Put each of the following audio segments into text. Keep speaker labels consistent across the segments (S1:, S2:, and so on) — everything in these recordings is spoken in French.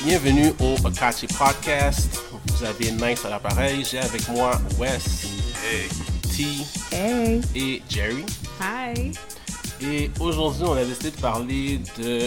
S1: Bienvenue au Okachi Podcast. Vous avez Nice à l'appareil. J'ai avec moi Wes,
S2: Hey.
S1: T
S3: Hey.
S1: et Jerry.
S3: Hi.
S1: Et aujourd'hui, on a décidé de parler de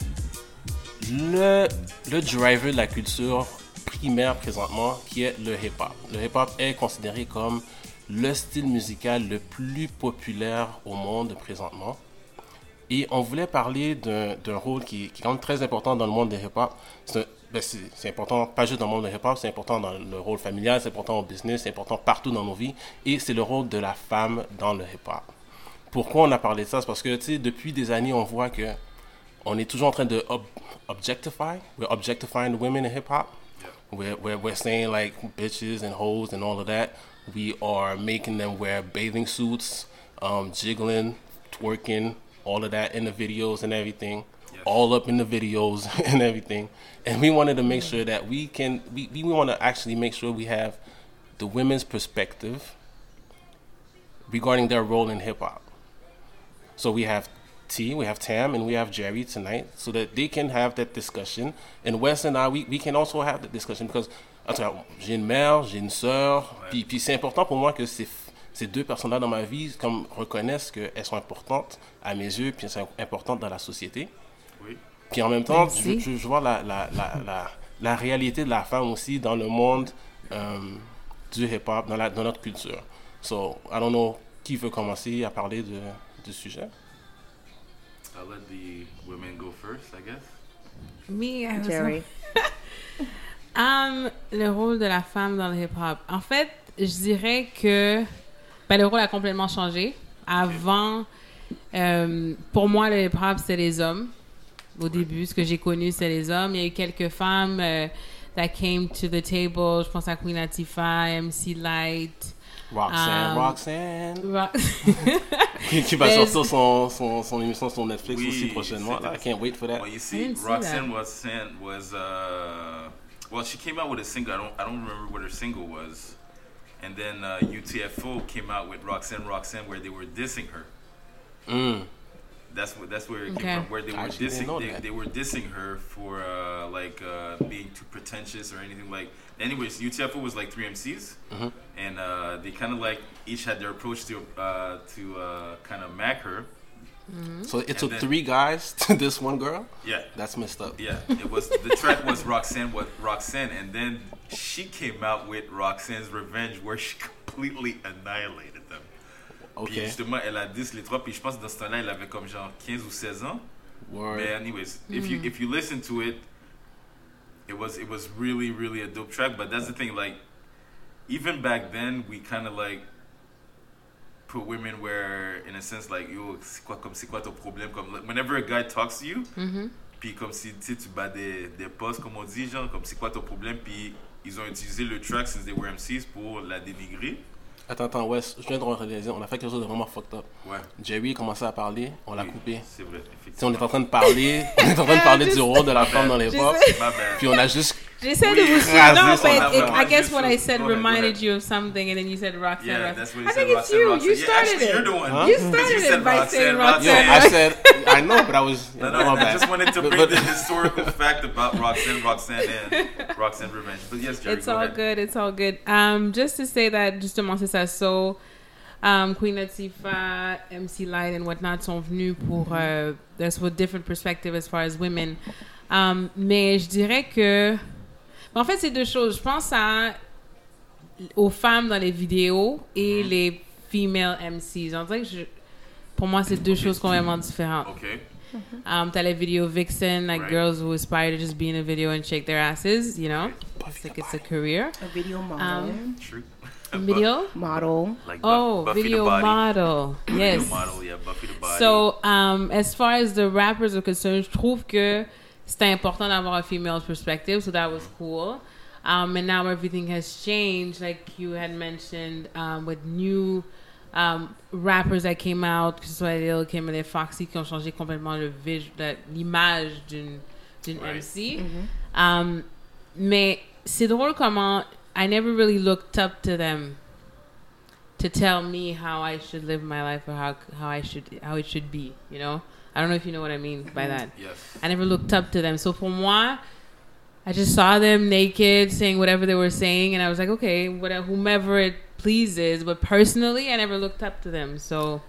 S1: le driver de la culture primaire présentement, qui est le hip-hop. Le hip-hop est considéré comme le style musical le plus populaire au monde présentement. Et on voulait parler d'un rôle qui est quand même très important dans le monde du hip-hop. C'est important, pas juste dans le monde du hip-hop, c'est important dans le rôle familial, c'est important au business, c'est important partout dans nos vies. Et c'est le rôle de la femme dans le hip-hop. Pourquoi on a parlé de ça? C'est parce que, tu sais, depuis des années, on voit que on est toujours en train de objectify. We're objectifying the women in hip-hop. We're saying, like, bitches and hoes and all of that. We are making them wear bathing suits, jiggling, twerking, all of that in the videos and everything, all up in the videos and everything. And we wanted to make sure that we want to actually make sure we have the women's perspective regarding their role in hip-hop. So we have T, we have Tam, and we have Jerry tonight so that they can have that discussion. And Wes and I, we can also have the discussion because j'ai une mère, j'ai une sœur, puis c'est important pour moi que ces deux personnes-là dans ma vie comme reconnaissent qu'elles sont importantes à mes yeux, puis elles sont importantes dans la société.
S2: Oui.
S1: Puis en même temps, je vois la réalité de la femme aussi dans le monde du hip-hop, dans notre culture. So, I don't know qui veut commencer à parler du sujet.
S2: I'll let the women go first, I guess.
S3: Me, Jerry.
S4: Le rôle de la femme dans le hip-hop. En fait, je dirais que le rôle a complètement changé. Avant, pour moi, le hip-hop, c'était les hommes. Au début, ce que j'ai connu, c'est les hommes. Il y a eu quelques femmes that came to the table. Je pense à Queen Latifah, MC Light.
S1: Roxanne. Qui va sortir son émission sur Netflix aussi prochainement. I can't wait for that.
S2: Well, you see, Roxanne was well, she came out with a single. I don't remember what her single was. And then UTFO came out with Roxanne, where they were dissing her. That's where it came from. Where they were dissing, they were dissing her for being too pretentious or anything like. Anyways, UTFO was like 3 MCs, and they kind of like each had their approach to kind of mac her.
S1: So it took 3 guys to this one girl?
S2: Yeah.
S1: That's messed up.
S2: Yeah, it was, the track was Roxanne, and then she came out with Roxanne's Revenge, where she completely annihilated them.
S1: Okay.
S2: Puis justement, elle a 10 les 3, puis je pense que dans ce temps-là, elle avait comme genre 15 ou 16 ans.
S1: Word.
S2: Mais anyways, if you listen to it, it was really, really a dope track, but that's the thing, like, even back then, we kind of like put women where, in a sense, like, yo, c'est quoi ton problème? Comme, like, whenever a guy talks to you, puis comme si tu bats des postes, comme on dit, genre, comme c'est quoi ton problème, puis ils ont utilisé le track since they were MCs pour la dénigrer.
S1: Attends, Wes, je viens de réaliser, on a fait quelque chose de vraiment fucked up.
S2: Ouais.
S1: Jerry a commencé à parler, on l'a coupé.
S2: C'est vrai,
S1: Si
S2: effectivement.
S1: on est en train de parler, du rôle de la femme dans les hip-hop,
S2: My bad.
S1: puis on a juste
S4: J'essaie de vous
S1: écraser
S4: No,
S1: son
S4: but
S1: affaire.
S4: I guess what I said
S2: Go ahead,
S4: reminded
S2: go ahead.
S4: you of something, and then you said Roxanne.
S2: Yeah, that's what he
S4: I
S2: said.
S4: think it's you.
S2: Roxanne.
S4: You
S2: Yeah,
S4: started
S2: actually,
S4: it.
S2: you're the one.
S1: Huh?
S4: You
S2: Because
S4: started it by saying
S1: Yo,
S4: Roxanne.
S1: I said, I know, but I was,
S2: No,
S1: my
S2: I
S1: bad.
S2: just wanted to bring
S1: But-
S2: the historical fact about Roxanne, and Roxanne Revenge. But yes, Jerry,
S4: It's
S2: go
S4: all
S2: ahead.
S4: good. It's all good. Just to say that, justement, c'est ça. So, Queen Latifah, MC Light, and whatnot sont venus pour there's a different perspective as far as women. Mais je dirais que, en fait, c'est deux choses. Je pense aux femmes dans les vidéos et les female MCs. On dirait que pour moi, c'est deux choses complètement différentes.
S2: Okay.
S4: T'as les vidéos Vixen, like
S2: Right.
S4: girls who aspire to just be in a video and shake their asses, you know? It's like it's a career.
S3: A video model.
S2: True.
S4: Video?
S3: Model.
S2: Like
S4: Oh,
S2: Buffy
S4: video
S2: the Body.
S4: model. Yes.
S2: Video model, yeah, Buffy the Body.
S4: So, as far as the rappers are concerned, je trouve que c'était important d'avoir a female perspective, so that was cool. And now everything has changed, like you had mentioned, with new rappers that came out, que ce soit Lil Kim et les Foxy, qui ont changé complètement l'image d'une
S2: Right.
S4: MC. Mais c'est drôle comment I never really looked up to them to tell me how I should live my life or how it should be, you know? I don't know if you know what I mean by that.
S2: Yes.
S4: I never looked up to them. So pour moi, I just saw them naked saying whatever they were saying, and I was like, okay, whatever, whomever it pleases. But personally, I never looked up to them, so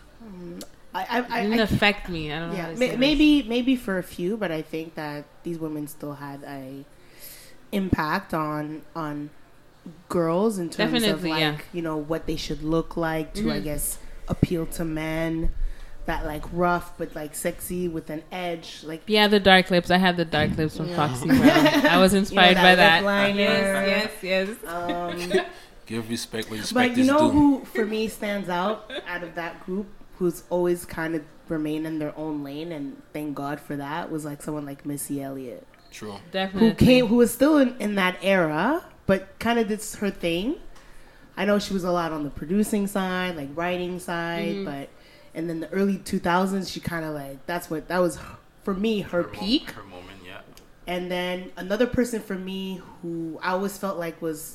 S4: it didn't affect me. I don't know.
S5: Yeah,
S4: how to say this.
S5: maybe for a few, but I think that these women still had a impact on girls in terms
S4: Definitely,
S5: of like
S4: yeah.
S5: you know what they should look like to I guess appeal to men. That like rough but like sexy with an edge, like
S4: Yeah, the dark lips. I had the dark lips from Foxy Brown. I was inspired by
S5: that
S4: that.
S5: lip liner.
S4: Yes.
S1: Give respect where respect
S5: But you
S1: is
S5: know
S1: due.
S5: who for me stands out of that group, who's always kind of remained in their own lane, and thank God for that, was like someone like Missy Elliott,
S1: True.
S4: Definitely.
S5: who was still in that era, but kind of did her thing. I know she was a lot on the producing side, like writing side, but and then the early 2000s, she kind of like that was for me her peak.
S2: Her moment, yeah.
S5: And then another person for me who I always felt like was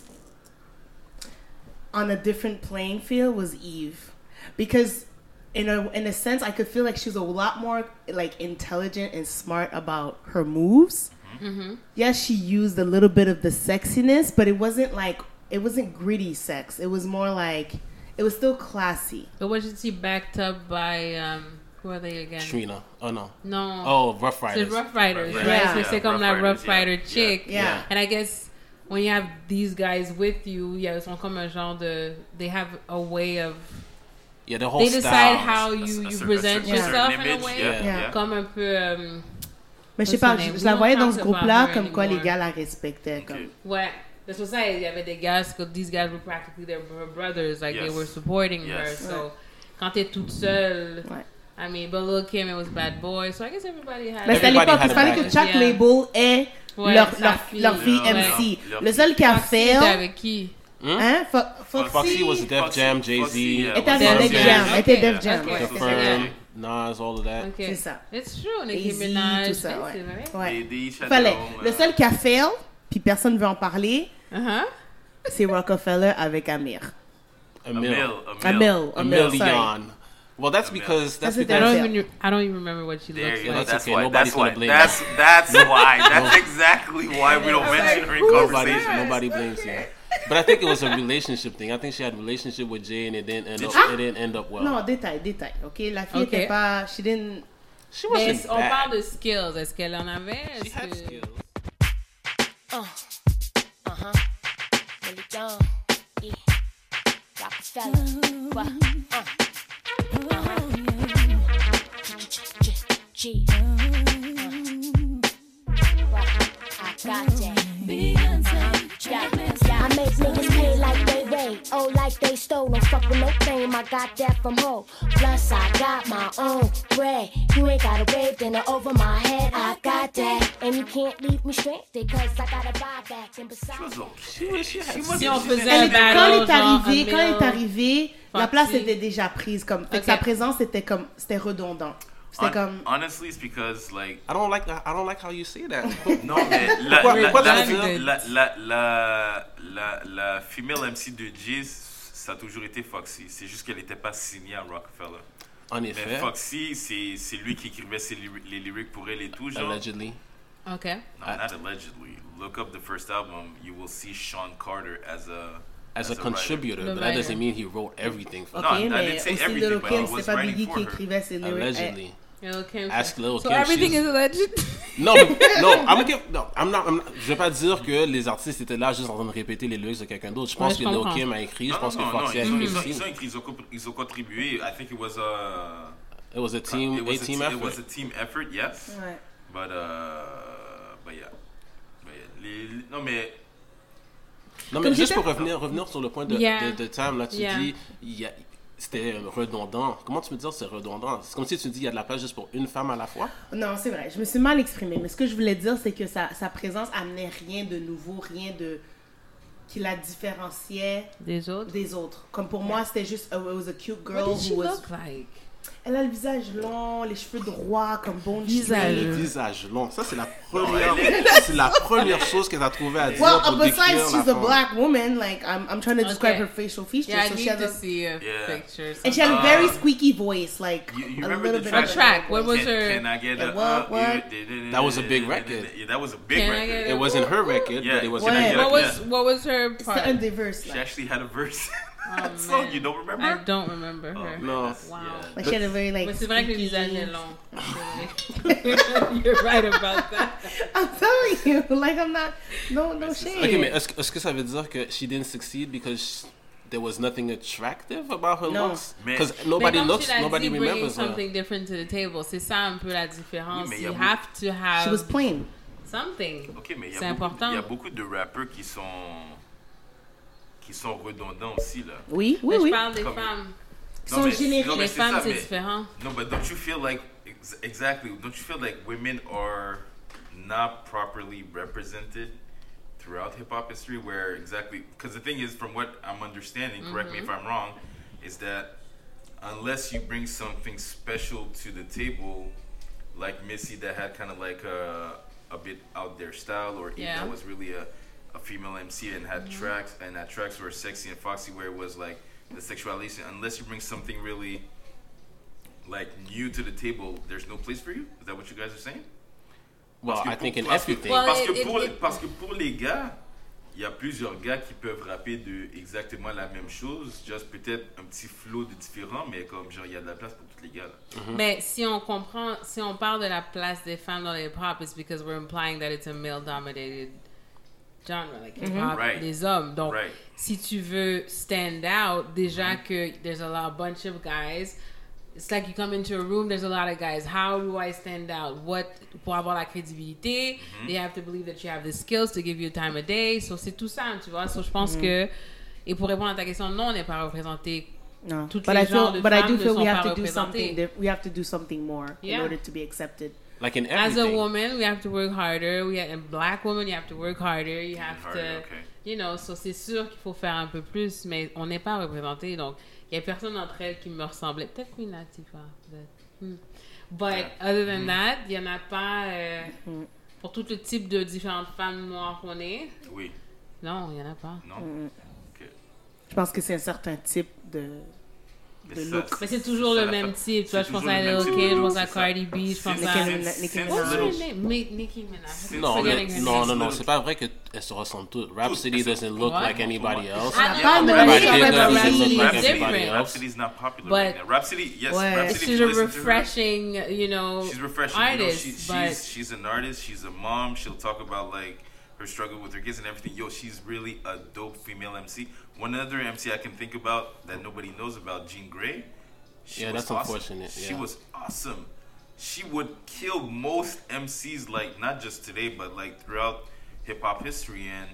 S5: on a different playing field was Eve, because in a sense I could feel like she was a lot more like intelligent and smart about her moves. Yes, she used a little bit of the sexiness, but it wasn't gritty sex. It was more like it was still classy.
S4: But wasn't she backed up by who are they again?
S1: Trina. Oh, no.
S4: No.
S1: Oh, Rough Riders.
S4: The Rough Riders,
S2: Rough
S4: right?
S5: Riders.
S4: So
S2: Yeah,
S4: c'est comme la
S2: Rough
S4: Rough
S2: Riders,
S4: Rider
S2: yeah.
S4: chick.
S5: Yeah.
S4: And I guess when you have these guys with you, ils sont comme un genre de... They have a way of...
S1: Yeah, the whole
S4: They
S1: style.
S4: decide how
S2: A
S4: you
S2: certain
S4: present yourself in a
S2: image,
S4: way.
S2: yeah,
S5: Yeah.
S2: yeah.
S4: Comme un peu...
S5: Mais je sais
S4: What's
S5: pas,
S4: her name?
S5: je
S4: We
S5: la
S4: don't
S5: voyais dans
S4: talk
S5: ce
S4: about
S5: groupe-là
S4: her
S5: comme quoi les
S4: anymore.
S5: gars la respectaient. Comme.
S2: Okay.
S4: Ouais. That's what I say. Il y avait des gars, because these guys were practically her brothers. Like, they
S2: Yes.
S4: were supporting her.
S2: Yes.
S4: So, quand t'es toute seule...
S5: Ouais.
S4: I mean, but Lil' Kim, it was Bad Boy. So I guess everybody had...
S5: Mais c'était à
S1: Everybody
S5: l'époque,
S1: had
S5: il
S1: a
S5: fallait que
S1: package.
S5: chaque
S4: Yeah.
S5: label ait
S4: Ouais,
S5: leur fille
S2: Ouais.
S5: MC.
S2: Leur
S5: Le seul qui a
S4: Foxy était
S5: fait,
S4: avec qui?
S5: hein,
S1: Foxy was Def
S2: Foxy-
S1: Jam,
S2: Foxy,
S1: Jay-Z,
S2: yeah,
S5: était
S2: was
S5: avec
S4: Def
S5: Def
S2: Jam.
S5: Jam.
S4: Jam.
S5: Elle était Def
S4: Okay.
S5: Jam.
S4: Okay.
S5: ouais.
S1: The
S4: Okay.
S1: Firm, Nas, all of that.
S4: Okay.
S5: C'est ça.
S4: It's true. Nicki
S5: Easy,
S4: Minaj.
S5: tout ça, ouais.
S4: expensive, right?
S5: Ouais.
S2: They each had
S5: Fallait.
S2: their own,
S5: Le seul qui a fail, puis personne ne veut en parler,
S4: Uh-huh.
S5: c'est Rockefeller avec Amir.
S1: A mil.
S2: A mil.
S1: A
S5: Sorry.
S1: million. Well, that's
S2: A mil.
S1: because
S5: That's
S4: I
S5: it,
S1: because
S4: I don't even remember what she
S2: There
S4: looks
S2: you go.
S4: like.
S1: That's
S2: That's
S1: okay.
S2: why.
S1: Nobody's
S2: That's
S1: gonna
S2: why.
S1: blame
S2: That's why. That's exactly why we don't mention her in conversation.
S1: nobody blames you. But I think it was a relationship thing. I think she had a relationship with Jay and it didn't end up well.
S5: Non, détail. Ok, la fille
S4: Ok.
S5: était pas, she didn't.
S1: She
S4: Mais
S1: wasn't
S4: on
S1: bad.
S4: parle de skills. Est-ce qu'elle en avait?
S1: She
S4: Est-ce
S1: had
S4: que...
S1: skills.
S6: Really gone. Yeah. Rockefeller. What? G. What? I got that. I make niggas pay like they rate, oh like they stole. Don't fuck with no fame, I got that from Ho. Plus I got my own bread. You ain't gotta wave dinner over my head. I got that, and you can't leave me stranded, cause I gotta buy back. And
S2: She was
S6: besides,
S2: okay.
S4: Si on faisait
S5: Elle
S4: un
S5: est-
S4: battle,
S5: quand elle est
S4: genre,
S5: arrivée,
S4: un
S5: quand elle est
S4: male-
S5: arrivée, la
S4: Foxy.
S5: place était déjà prise. Comme, fait que
S4: Ok.
S5: sa présence c'était redondant. C'était comme.
S2: Honestly, it's because like
S1: I don't like how you say that.
S2: non mais
S1: Pourquoi tu
S2: la female MC de Jay, ça a toujours été Foxy. C'est juste qu'elle n'était pas signée à Rockefeller.
S1: En
S2: Mais
S1: effet,
S2: Foxy, c'est lui qui écrivait les lyrics pour elle et tout, genre.
S1: allegedly.
S4: Okay.
S2: No, not allegedly. Look up the first album, you will see Sean Carter as a
S1: As a
S2: writer.
S1: contributor,
S4: The
S1: but that doesn't
S4: writer.
S1: mean he wrote everything for
S5: Ok,
S2: No, I
S5: mais
S2: didn't say
S5: aussi
S2: everything,
S5: Lil'
S2: but
S5: Kim,
S2: I was
S5: c'était pas
S2: writing
S5: Biggie
S2: for
S5: qui
S2: her.
S5: écrivait ses lyrics.
S1: Allegedly.
S4: Lil' Kim.
S1: Ask Lil'
S4: So
S1: Kim,
S4: everything
S1: she's-
S4: is alleged.
S1: Non, I'm not, je vais pas dire que les artistes étaient là juste en train de répéter les lyrics de quelqu'un d'autre. Je pense
S4: Ouais, je
S1: que Lil'
S4: comprends.
S1: Kim a écrit, je
S2: Non,
S1: pense
S2: non,
S1: que
S2: non,
S1: Foxy a
S2: ils ont
S1: écrit aussi.
S2: écrit, ils ont contribué. I think it was a
S1: It was a team
S2: it was
S1: effort.
S2: It was a team effort, yes.
S5: Ouais.
S2: But yeah. Non mais
S1: Non, mais
S5: Comme
S1: juste
S5: j'étais-
S1: pour revenir sur le point de
S4: Yeah.
S1: de Tam, là, tu
S4: Yeah.
S1: dis, c'était redondant. Comment tu peux dire c'est redondant? C'est comme si tu dis, il y a de la place juste pour une femme à la fois.
S5: Non, c'est vrai. Je me suis mal exprimée. Mais ce que je voulais dire, c'est que sa présence amenait rien de nouveau, rien de qui la différenciait
S4: Des autres.
S5: des autres. Comme pour moi, c'était juste, it was a cute
S4: What
S5: girl
S4: did she
S5: who was.
S4: look like?
S5: Elle a le visage long, les cheveux droits comme Bone
S4: Visage.
S5: Street.
S1: Le visage long. Ça, c'est la première chose qu'elle a trouvé à dire
S5: Well,
S1: pour
S5: besides
S1: décrire
S5: she's
S1: la
S5: a
S1: femme.
S5: black woman, like I'm trying to describe
S4: Okay.
S5: her facial features.
S4: Yeah, I
S5: so she
S4: need
S5: has
S4: to
S5: a,
S4: see a
S2: Yeah.
S4: picture.
S5: and she had a very
S2: Uh,
S5: squeaky voice, like
S2: you
S5: a
S2: remember
S5: little
S2: the
S5: bit
S2: track?
S5: of
S4: A track. What was
S2: Can
S4: her?
S2: I get
S5: Yeah,
S2: a
S5: what?
S1: That was a big record.
S2: Yeah, that was a big
S4: Can I
S2: record.
S4: get
S1: It wasn't her record,
S2: Yeah.
S1: but it was
S5: What?
S1: a big
S5: What
S1: record.
S4: What was her
S5: It's
S4: part?
S5: the undiverse.
S2: She
S5: Like,
S2: actually had a verse.
S4: Oh,
S2: That song,
S4: man.
S2: you don't remember?
S4: I don't remember
S2: Oh,
S4: her.
S2: man,
S1: No.
S2: that's-
S4: Wow.
S2: yeah.
S5: like she had a very like.
S4: Mais c'est vrai que le
S5: squeaky-
S4: visage est long. You're right about that.
S5: I'm telling you, like I'm not. No shade.
S1: Ok, mais est-ce que ça veut dire que she didn't succeed because there was nothing attractive about her
S5: No.
S1: looks?
S2: Mais-
S1: Because
S4: Mais
S1: nobody
S4: comme
S1: looks,
S4: tu l'as
S1: nobody
S4: dit, bringing
S1: remembers her.
S4: something different to the table. C'est ça un peu la différence.
S2: Oui, mais il y a
S4: You have to have
S5: She was plain.
S4: something.
S2: Ok, mais
S4: C'est important.
S2: il y a beaucoup de rappeurs qui sont redondants aussi là.
S5: Oui,
S4: Mais je
S5: oui.
S4: parle des
S2: Comme-
S4: femmes.
S5: Sont génériques.
S4: Les
S2: c'est
S4: femmes,
S2: ça,
S4: c'est
S2: mais-
S4: différent.
S2: No, but don't you feel like exactly? Don't you feel like women are not properly represented throughout hip hop history? Where exactly? Because the thing is, from what I'm understanding, correct me if I'm wrong, is that unless you bring something special to the table, like Missy that had kind of like a bit out there style, or Eve
S4: Yeah.
S2: that was really a female MC and had tracks, and that tracks were sexy and foxy, where it was like the sexuality. Unless you bring something really like new to the table, there's no place for you. Is that what you guys are saying?
S1: Well,
S2: Parce que
S1: I think in
S2: parce que-
S1: everything.
S4: Well,
S2: parce que pour les gars, il y a plusieurs gars qui peuvent rapper de exactement la même chose, juste peut-être un petit flow de différent, mais comme genre il y a de la place pour tous les gars là.
S4: Mais si on comprend, si on parle de la place des femmes dans les hip-hop, it's because we're implying that it's a male-dominated genre, like hip-hop,
S2: Right.
S4: les hommes. Donc,
S2: Right.
S4: si tu veux stand out, déjà que there's a bunch of guys, it's like you come into a room, there's a lot of guys. How do I stand out? Pour avoir la crédibilité, they have to believe that you have the skills to give you time of day. So, c'est tout ça, tu vois. So, je pense que, et pour répondre à ta question, non, on n'est pas représenté.
S5: No,
S4: Toutes
S5: but
S4: les
S5: I
S4: genres
S5: feel,
S4: de
S5: but I
S4: femmes
S5: do
S4: ne
S5: feel
S4: sont
S5: we
S4: pas
S5: have to do
S4: représentées.
S5: something. We have to do something more in
S4: Yeah.
S5: order to be accepted.
S1: Like in
S4: As a
S1: everything.
S4: woman, we have to work harder. A black woman, you have to work harder. You have
S2: Harder,
S4: to,
S2: okay.
S4: you know, so c'est sûr qu'il faut faire un peu plus, mais on n'est pas représenté. Donc, il y a personne d'entre elles qui me ressemblait. Peut-être Queen Latifah, peut-être. But other than that, il y en a pas pour tout le type de différentes femmes noires qu'on est.
S2: Oui,
S4: Non, il y en a pas.
S2: non. Ok.
S5: Je pense que c'est un certain type de
S2: Mais
S5: de
S2: ça,
S5: look.
S4: Mais c'est toujours le
S2: la
S4: même
S2: fa-
S4: type. Tu vois,
S2: c'est
S4: je pense
S2: toujours
S4: à
S2: le même
S4: Lil
S2: type
S4: Kim,
S2: de
S4: je pense
S2: look,
S4: à
S2: c'est ça.
S4: Cardi B, je pense
S2: Since-
S4: à...
S5: Nicki
S2: since
S5: Minaj.
S2: little-
S4: Nicki Minaj.
S1: Non,
S4: Forgetting her
S1: non,
S4: name.
S1: non, c'est pas vrai qu'elles se ressemblent toutes. Rhapsody doesn't look
S4: What?
S1: like anybody else.
S4: I
S5: pas,
S4: know,
S5: mais
S4: but
S5: Rhapsody
S4: I think
S5: doesn't
S4: Rhapsody
S1: look
S4: is
S1: like
S4: different.
S1: everybody else.
S2: Rhapsody's not popular
S4: But-
S2: right now. Rhapsody, yes,
S5: Ouais.
S2: Rhapsody.
S4: She's
S2: if
S4: a
S2: you listen to her,
S4: refreshing, you know,
S2: she's refreshing.
S4: artist,
S2: you know,
S4: but
S2: she's an artist. She's a mom. She'll talk about like her struggle with her kids and everything. Yo, she's really a dope female MC. One other MC I can think about that nobody knows about, Jean Grey. She
S1: Yeah,
S2: was
S1: that's
S2: awesome.
S1: unfortunate,
S2: She
S1: yeah.
S2: was awesome. She would kill most MCs, like not just today, but like throughout hip hop history. And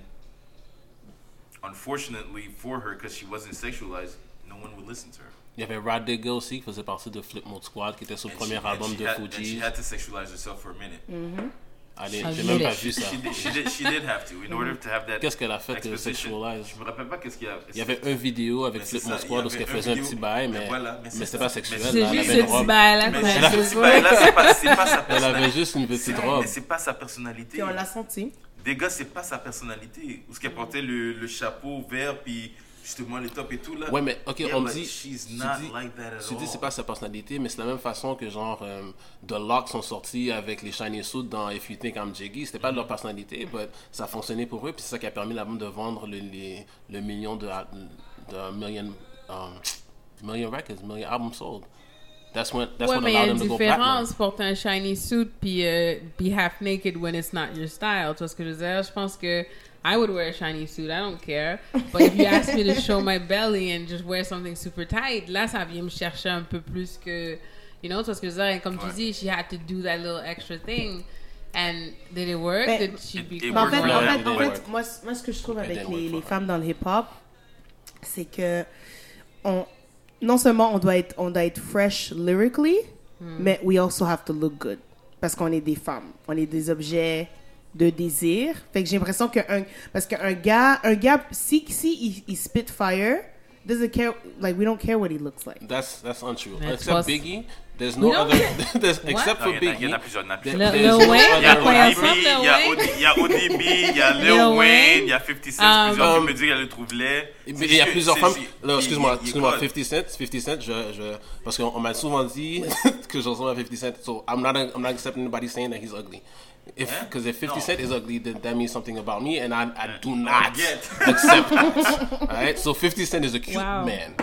S2: unfortunately for her, because she wasn't sexualized, no one would listen to her.
S1: Il y avait Rad Digger aussi qui faisait partie de Flip Mode Squad qui était sur le premier album de
S2: and
S1: Fuji.
S2: she had to sexualize herself for a minute.
S1: Allez,
S4: I
S1: j'ai même
S4: get
S1: pas
S4: it.
S1: vu ça.
S2: She did have to in order to have that.
S1: Qu'est-ce qu'elle a fait de
S2: exposition.
S1: sexualize?
S2: Je me rappelle pas qu'est-ce qu'il y a.
S1: Il y avait une vidéo avec
S2: Mais c'est
S1: Flip Mode
S2: ça,
S1: Squad
S2: il
S1: où
S2: y
S1: elle
S2: avait
S1: faisait un
S2: vidéo,
S1: petit bail,
S2: mais
S1: mais,
S2: voilà, mais c'est
S1: c'était
S2: ça.
S1: pas sexuel.
S2: Mais
S4: c'est
S1: Elle
S4: juste
S1: avait une
S4: ce
S1: robe.
S4: petit bail-là
S2: Mais
S4: qu'on
S2: c'est
S4: a
S2: juste
S4: besoin.
S2: là, c'est pas sa
S1: Elle
S2: personnalité.
S1: avait juste une petite robe.
S2: Mais c'est pas sa personnalité.
S5: Puis on l'a senti.
S2: Des gars, c'est pas sa personnalité. Où ce qu'elle portait le chapeau vert puis justement les tops et tout là.
S1: Ouais, mais ok,
S2: Yeah,
S1: on me
S2: but
S1: dit.
S2: she's
S1: tu
S2: not
S1: dis-
S2: like that at
S1: Tu dis
S2: all.
S1: c'est pas sa personnalité, mais c'est la même façon que genre The Lock sont sortis avec les Shiny Suits dans If You Think I'm Jiggy. C'était pas de leur personnalité, mais ça a fonctionné pour eux, puis c'est ça qui a permis l'album de vendre le million de million records, million albums sold. That's
S4: Ouais,
S1: what
S4: mais il y a
S1: allowed
S4: une
S1: them to go platinum.
S4: différence porter un shiny suit puis be half naked when it's not your style. Tu vois ce que je veux dire? Je pense que I would wear a shiny suit. I don't care. But if you ask me to show my belly and just wear something super tight, là, ça vient me chercher un peu plus que... You know, tu vois ce que je veux dire? Et comme tu dis, she had to do that little extra thing. And did it work?
S5: Mais-
S4: Did she
S2: It
S5: Mais
S4: become...
S5: en
S2: worked
S5: fait,
S2: for
S5: en
S2: her.
S5: fait,
S2: It
S5: en
S2: didn't
S5: fait,
S2: work.
S5: moi, ce que je trouve
S1: It
S5: avec
S1: didn't work
S5: les
S1: for her.
S5: femmes dans le hip-hop, c'est que non seulement on doit être fresh lyrically, mais we also have to look good. Parce qu'on est des femmes. On est des objets de désir. Fait que j'ai l'impression parce qu'un gars, si il spit fire, doesn't care. Like we don't care what he looks like.
S1: That's untrue.
S4: That's
S1: Except
S4: what's-
S1: Biggie, there's no other. Except for
S2: Non, il y
S1: Biggie.
S2: en a plusieurs.
S1: There-
S4: Lil
S1: there's no
S4: Wayne,
S2: Il y a
S1: other
S4: Lil Wayne.
S2: ODB, il y a ODB, il y a
S4: Lil
S2: Lil
S4: Wayne.
S2: Wayne, il y a 50 Cent. Plusieurs qui me disent qu'elle le trouve laid.
S1: Il y a plusieurs femmes. Non, excuse-moi,
S2: il est
S1: 50 Cent, parce qu'on m'a souvent dit que je ressemble à 50 Cent, so I'm not accepting anybody saying that he's ugly. Because if 50
S2: No.
S1: Cent is ugly, then that means something about me, and I do not
S2: Get.
S1: accept that. All right, so 50 Cent is a cute
S4: Wow.
S1: man.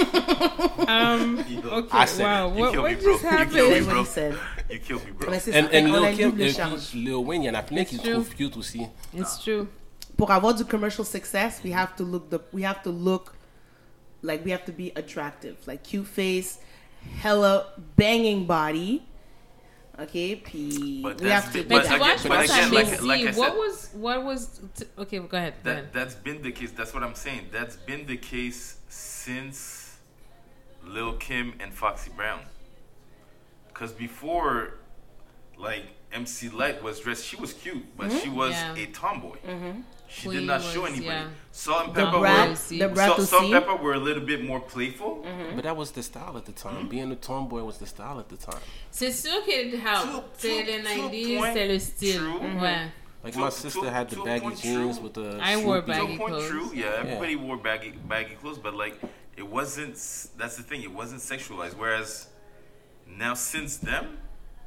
S4: Okay,
S1: I said
S4: wow.
S2: You kill me,
S4: What
S2: bro.
S4: just
S2: You
S4: happened?
S2: kill me,
S5: That's what
S2: bro.
S5: he said.
S2: You killed me, bro.
S5: Mais c'est ça.
S1: And
S5: Fait qu'on
S1: Lil
S5: a une
S1: Kim,
S5: double
S1: et
S5: charge.
S1: puis Lil Wayne, il y en a plein qui le
S4: true.
S1: trouvent cute aussi.
S4: It's true.
S5: Pour avoir du commercial success, we have to look like we have to be attractive, like cute face, hella banging body. Okay, puis
S2: But
S5: we
S2: that's
S5: have to.
S2: the-
S4: Mais
S2: But
S4: tu vois,
S2: again-
S4: je
S2: but
S4: pense à
S2: again,
S4: Messi.
S2: like I said-
S4: What was? Okay, go ahead. Go ahead.
S2: That's been the case. That's what I'm saying. That's been the case since Lil Kim and Foxy Brown. Because before, like MC Light was dressed, she was cute, but she was
S4: Yeah.
S2: a tomboy. She
S4: Queen
S2: did not show
S4: was,
S2: anybody.
S4: yeah.
S2: Salt and
S5: The
S2: Pepper
S5: brat,
S2: were
S5: the brat
S2: Salt and
S5: aussi.
S2: Pepper were a little bit more playful.
S1: But that was the style at the time. Being a tomboy was the style at the time.
S4: C'est sûr que how c'est les
S2: to a
S4: 90s,
S2: point,
S4: c'est le style.
S2: true.
S4: Ouais.
S1: Like
S2: To-
S1: my sister had the
S2: to a
S1: baggy
S2: point,
S1: jeans
S2: true.
S1: with the.
S4: I wore
S1: swoopy-
S2: To a
S4: baggy
S2: point,
S4: clothes.
S2: true. Yeah, everybody wore baggy clothes, but like it wasn't. That's the thing. It wasn't sexualized. Whereas now, since then,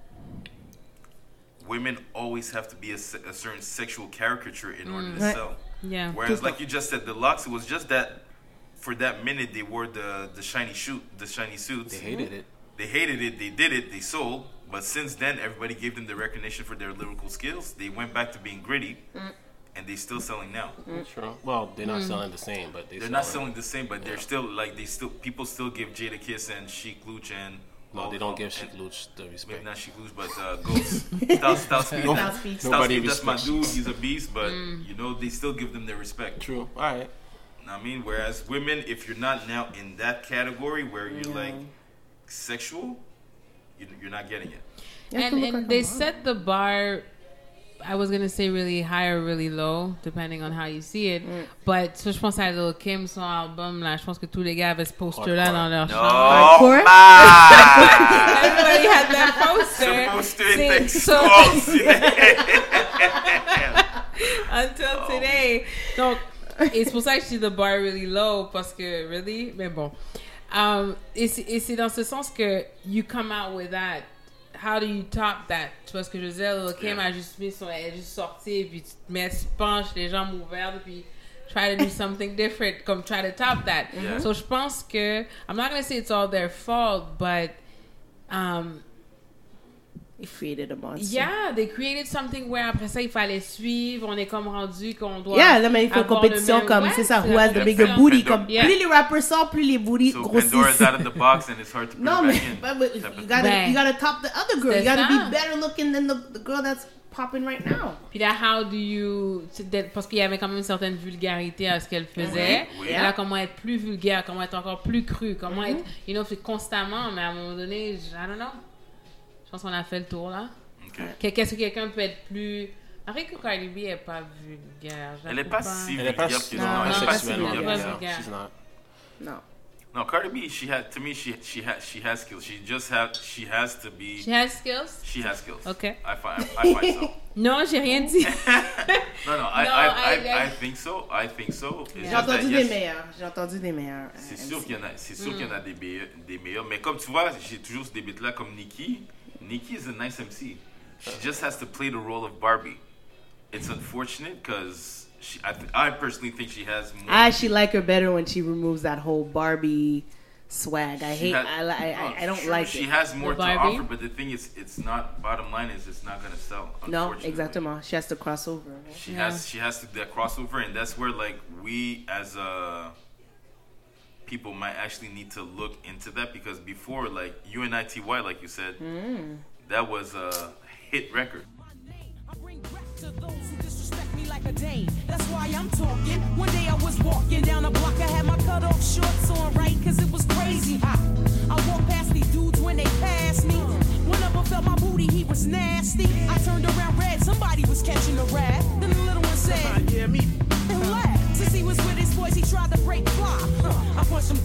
S2: women always have to be a certain sexual caricature in order to
S5: Right.
S2: sell.
S4: Yeah.
S2: Whereas, like you just said, the locks. It was just that for that minute they wore the shiny suits.
S1: They hated it.
S2: They hated it. They did it. They sold. But since then, everybody gave them the recognition for their lyrical skills. They went back to being gritty, and they're still selling now.
S1: Sure. Well, they're not selling the same, but
S2: They're not selling the same, but they're still like people still give Jada Kiss and Chic Luch and
S1: No, they don't give
S2: and-
S1: Chic Luch the
S2: Maybe
S1: respect.
S2: not Chic Luch, but Ghost. Style Speed.
S1: No-
S5: Style Speed.
S2: Style
S1: Nobody
S2: Speed, that's my
S1: respects.
S2: dude. He's a beast, but you know they still give them their respect.
S1: True. All right.
S2: Know what I mean, whereas women, if you're not now in that category where you're like sexual, you're not getting it.
S5: You have to look
S4: And
S5: like
S4: they
S5: a mom.
S4: set the bar, I was going to say really high or really low, depending on how you see it. But ça, je pense à Lil Kim, son album, là, je pense que tous les gars avaient ce poster-là dans leur chambre.
S5: Hardcore?
S4: Everybody had that poster.
S2: Supposed to be
S4: So- Until
S2: Oh.
S4: today. Donc, et c'est pour ça que je dis the bar really low, parce que, really, mais bon. Et c'est dans ce sens que you come out with that. How do you top that? Tu vois ce que je veux dire? Lil Kim a juste mis son, elle est juste sortie, puis tu te mets, tu penches, les jambes ouvertes, puis try to do something different, comme try to top that.
S2: Yeah.
S4: So je pense que, I'm not going to say it's all their fault, but
S5: He created a monster.
S4: yeah, they created something where après ça, il fallait suivre, on est comme rendu qu'on doit
S5: Yeah, là, mais il faut une
S4: avoir
S5: compétition
S4: le même-
S5: comme,
S4: Ouais,
S5: c'est ça,
S4: c'est
S5: who
S4: la
S5: has the bigger
S4: compétition.
S5: booty.
S2: Pandora-
S5: Comme,
S4: Yeah.
S5: plus les rappers sortent, plus les booties
S2: So Pandora's
S5: grossissent.
S2: out of the box and it's hard to put
S5: No,
S2: it
S5: mais
S2: back in.
S5: but you
S2: Type of
S5: gotta,
S4: thing.
S5: you gotta top the other girl. You
S4: C'est
S5: gotta
S4: ça.
S5: be better looking than the girl that's popping right now.
S4: Puis là, how do you... Parce qu'il y avait quand même une certaine vulgarité à ce qu'elle faisait.
S2: Oui.
S4: Et là, comment être plus vulgaire, comment être encore plus cru, comment être... You know, c'est constamment, mais à un moment donné, I don't know. Je pense qu'on a fait le tour, là.
S2: Okay.
S4: Qu'est-ce que quelqu'un peut être plus... Après que Cardi B est pas vulgaire. je la
S2: Elle est
S4: trouve
S2: pas si
S1: Elle est pas
S2: vulgaire que
S5: Non,
S2: ça.
S5: elle est
S2: Elle est
S5: pas
S2: pas
S5: si
S2: si
S1: sexuellement
S5: vulgaire.
S2: vulgaire.
S1: vulgar.
S4: Yeah.
S1: She's not.
S5: No.
S2: No, Cardi B, she has skills. She has to be.
S4: She has skills?
S2: She has skills.
S4: Okay.
S2: I find so.
S4: Non, j'ai rien dit.
S2: No, I think so. I think so. It's
S5: J'ai
S2: just that,
S5: entendu
S2: yes,
S5: des meilleurs. J'ai entendu des meilleurs.
S2: C'est sûr qu'il y en a, des meilleurs. Mais comme tu vois, j'ai toujours ce début-là comme Nicki. Nicki is a nice MC. She just has to play the role of Barbie. It's unfortunate because I personally think she has more.
S5: I actually like her better when she removes that whole Barbie swag. I
S2: She
S5: hate.
S2: has-
S5: I don't like
S2: She
S5: it.
S2: has more
S4: The
S2: to
S4: Barbie?
S2: offer, but the thing is, it's not. Bottom line is, it's not gonna sell.
S5: No,
S2: Unfortunately.
S5: exactement. She has to cross over.
S2: She has to do that crossover, and that's where like we as people might actually need to look into that, because before, like UNITY, like you said, that was a hit record.
S7: I bring rap to those who disrespect me like a dame. That's why I'm talking. One day I was walking down a block. I had my cut off shorts on, right? Cause it was crazy hot. I walked past these dudes when they passed me. One of them felt my booty, he was nasty. I turned around red, somebody was catching a rat. Then the little one said,
S8: Yeah, me.
S7: and laughed. Since he was with his boys, he tried to break fly. I punched him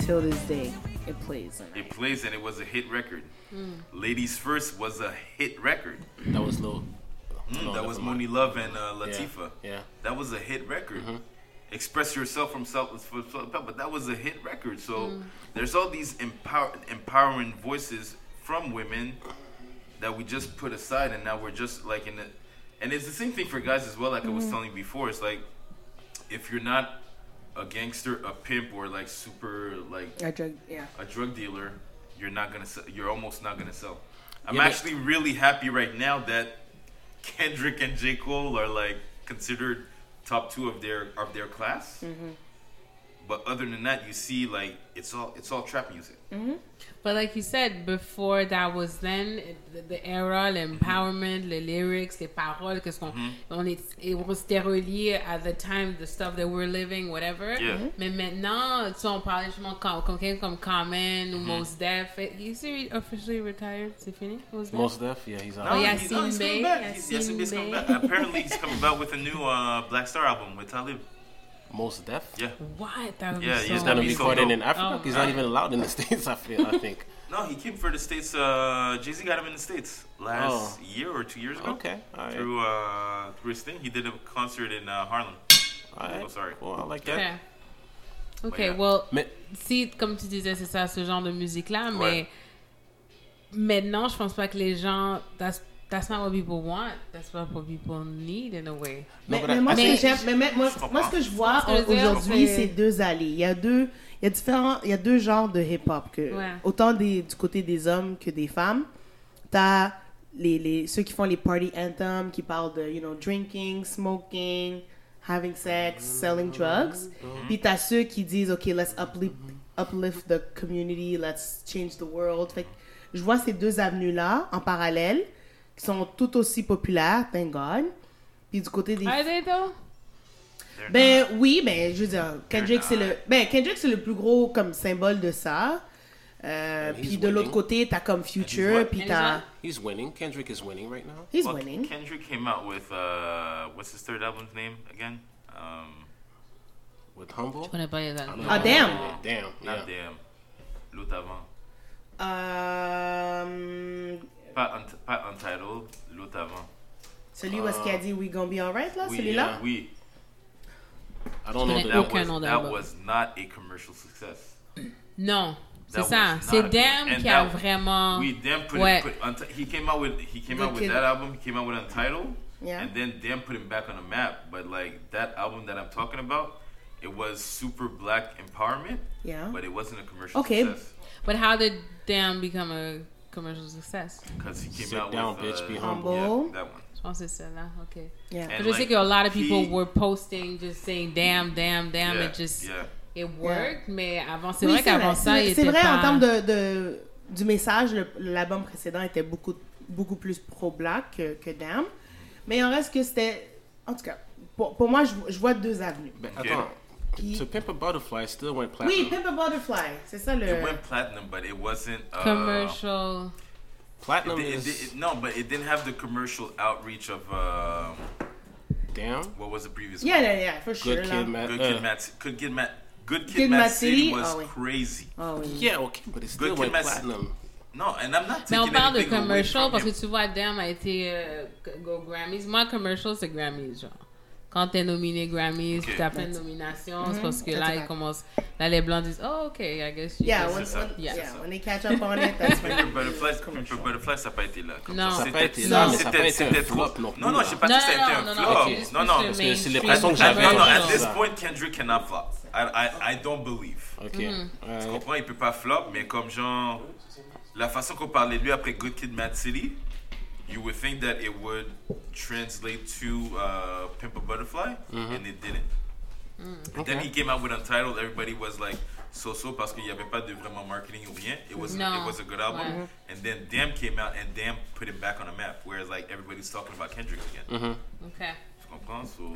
S5: till this day. It plays.
S2: It plays, and it was a hit record. Ladies First was a hit record.
S1: That was low.
S2: That was Moni Love and Latifah.
S1: Yeah.
S2: That was a hit record. Express Yourself from South, but that was a hit record. So there's all these empowering voices from women that we just put aside, and now we're just like in the. And it's the same thing for guys as well. Like I was telling you before, it's like if you're not a gangster, a pimp, or like super like
S5: A drug
S2: dealer, you're not gonna. You're almost not gonna sell. I'm
S1: Yeah, but-
S2: actually really happy right now that Kendrick and J. Cole are like considered top 2 of their class. But other than that, you see like it's all trap music.
S4: But like you said, before that was then the era, l'empowerment, les lyrics, les paroles, qu'est-ce qu'on on s'était relié at the time, the stuff that we're living, whatever.
S2: Yeah.
S4: Mais maintenant, tu sais, on parlait justement comme quelqu'un comme Common ou Mos Def. Is he officially retired? C'est fini?
S1: Most Def, yeah, he's out.
S4: Oh,
S2: he's
S4: Yasin
S2: coming
S4: Bey.
S2: back. Yasin Bey's coming back. Apparently, he's coming back with a new Black Star album with Talib.
S1: Most Def?
S2: Yeah.
S4: What? That would
S2: Yeah,
S4: be
S2: he's
S4: so
S1: Gonna
S2: be
S1: be
S2: so
S1: recording
S2: dope.
S1: in Africa?
S4: Oh.
S1: He's not even allowed in the States, I think.
S2: No, he came for the States. Jay-Z got him in the States last year or 2 years ago.
S1: Okay, all right.
S2: Through his thing. He did a concert in Harlem.
S1: All right.
S2: Oh, sorry.
S1: Well, I like that.
S4: Okay. Ok,
S2: Yeah.
S4: well,
S1: Mais-
S4: si, comme tu disais, c'est ça, ce genre de musique-là, mais
S2: Ouais.
S4: maintenant, je pense pas que les gens... That's not what people want. That's not what people need, in a way.
S1: No,
S5: Mais,
S1: but
S5: mais
S1: I-
S5: moi,
S1: I
S5: ce
S1: think-
S5: que j'aime, moi, ce que je vois
S4: Je veux dire,
S5: aujourd'hui,
S4: c'est-
S5: c'est 2 allées. Il y a 2 genres de hip-hop.
S4: Ouais.
S5: Autant du côté des hommes que des femmes. T'as ceux qui font les party anthems, qui parlent de, drinking, smoking, having sex, selling drugs. Puis t'as ceux qui disent, OK, let's uplift the community, let's change the world. Fait que je vois ces 2 avenues-là en parallèle, qui sont tout aussi populaires, thank God. Puis du côté des...
S4: Are they, though?
S5: Ben oui, ben je veux dire, Kendrick c'est le plus gros comme symbole de ça. Puis de l'autre
S1: winning.
S5: côté, t'as comme Future, puis t'as...
S1: He's winning. Kendrick is winning right now.
S5: He's
S2: Well,
S5: winning.
S2: Kendrick came out with what's his third album's name again?
S1: With Humble.
S4: Je connais pas les albums.
S5: Ah, damn.
S1: Damn, yeah.
S2: Not damn. L'autre avant. Pas Untitled. L'autre avant.
S5: Celui où est-ce qu'il a dit We Gonna Be Alright, là, celui-là?
S2: Oui.
S1: I don't know
S4: connais
S1: the
S4: aucun nom
S2: That
S4: d'album.
S2: was not a commercial success.
S4: Non, c'est
S2: That
S4: ça.
S2: was not
S4: C'est
S2: a-
S4: Damn
S2: and
S4: qui a
S2: that-
S4: vraiment...
S2: We Damn put
S4: Ouais.
S2: he came out with
S5: Kid.
S2: that album. He came out with Untitled,
S5: Yeah.
S2: and then Damn put him back on the map. But like that album that I'm talking about, it was super black empowerment,
S5: Yeah.
S2: but it wasn't a commercial
S5: Okay.
S2: success
S4: But how did Damn become a commercial success?
S2: because he came
S1: Sit
S2: out
S1: down,
S2: with
S1: bitch, be
S5: humble.
S2: Yeah, that one.
S4: Je pense que c'est celle-là, ok.
S5: Yeah.
S2: And
S4: Je sais que a lot of people
S2: he-
S4: were posting, just saying damn, damn, damn,
S2: Yeah,
S4: it just...
S2: yeah.
S4: It worked, mais avant, c'est
S5: Oui,
S4: vrai qu'avant ça, il
S5: c'est
S4: était
S5: vrai,
S4: pas...
S5: en termes du message, l'album précédent était beaucoup plus pro-black que Damn. Mais il en reste que c'était... En tout cas, pour moi, je vois 2 avenues.
S1: But
S2: Okay.
S1: attends, so Pimp a Butterfly still went platinum.
S5: Oui, Pimp a Butterfly, c'est ça le...
S2: It went platinum, but it wasn't
S4: Commercial...
S1: Platinum
S2: It,
S1: is
S2: no, but it didn't have the commercial outreach of
S1: damn.
S2: what was the previous
S5: Yeah, for sure.
S1: Good
S5: là.
S1: Kid,
S2: one? Good Kid,
S5: Kid,
S2: Mad
S5: Mad
S2: City
S5: City?
S2: was
S5: Oh, oui.
S2: crazy.
S5: Oh, oui.
S1: Yeah, okay, but it still
S2: Good
S1: went
S2: Kid, Mad
S1: platinum.
S2: No, and I'm not
S4: Mais
S2: taking
S4: on parle de
S2: anything away
S4: commercial
S2: from
S4: parce que
S2: him.
S4: tu vois, Damn a été go Grammys. Moi, commercial, c'est Grammys, genre. Quand t'es nominé Grammys,
S2: Okay.
S4: t'as plein de nominations, c'est parce que
S5: That's
S4: là,
S5: a
S4: ils
S5: fact.
S4: commencent... Là, les Blancs disent, oh, OK, I guess you...
S5: Yeah,
S2: C'est
S5: when,
S2: ça.
S5: when,
S4: Yeah.
S5: yeah, when they catch up on it, that's when...
S2: Pimp a Butterfly, ça n'a pas été là. Comme
S4: Non.
S2: ça.
S1: Ça a pas
S2: C'était-
S1: été là, mais ça a
S2: c'était-
S1: pas été un
S2: c'était
S1: flop
S2: trop.
S1: non plus,
S2: Non, non,
S1: là.
S2: je sais pas si ça a été un
S4: non,
S2: flop.
S4: ok.
S2: Non, non,
S1: parce que c'est
S4: mainstream
S1: l'impression que
S2: At,
S1: j'avais.
S2: no, no, at
S1: genre,
S2: this
S1: ça.
S2: point, Kendrick cannot flop. I don't believe.
S1: Ok.
S2: Tu
S1: Alright.
S2: comprends? Il peut pas flop, mais comme genre, la façon qu'on parlait de lui après Good Kid, Mad City, you would think that it would translate to Pimp a Butterfly, and it didn't. And then he came out with Untitled. Everybody was like so parce qu'il n'y avait pas de vraiment marketing ou rien. It was
S4: No.
S2: it was a good album.
S4: Ouais.
S2: And then Damn came out, and Damn put him back on the map. Whereas like everybody's talking about Kendrick again.
S4: OK.
S2: Tu comprends? So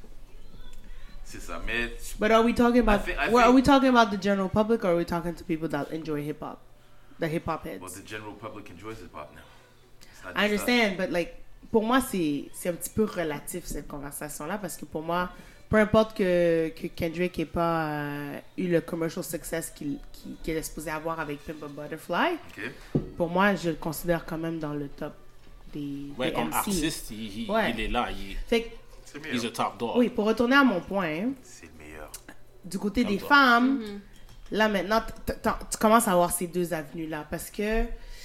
S2: c'est ça. Mais
S5: But are we talking about...
S2: I
S5: are
S2: think-
S5: we talking about the general public or are we talking to people that enjoy hip-hop? The hip-hop heads?
S2: well, the general public enjoys hip hop now. It's not
S5: I
S2: just us.
S5: understand, but like, pour moi, c'est un petit peu relatif cette conversation-là parce que pour moi, peu importe que Kendrick ait pas eu le commercial success qu'il est supposé avoir avec Pimp a Butterfly, pour moi, je le considère quand même dans le top des
S1: comme
S5: MC.
S1: artiste, il est là.
S5: Fait que,
S1: He's a top dog.
S5: oui, pour retourner à mon point, hein,
S2: C'est le meilleur.
S5: du côté des femmes, là maintenant, tu commences à avoir ces deux avenues-là parce que,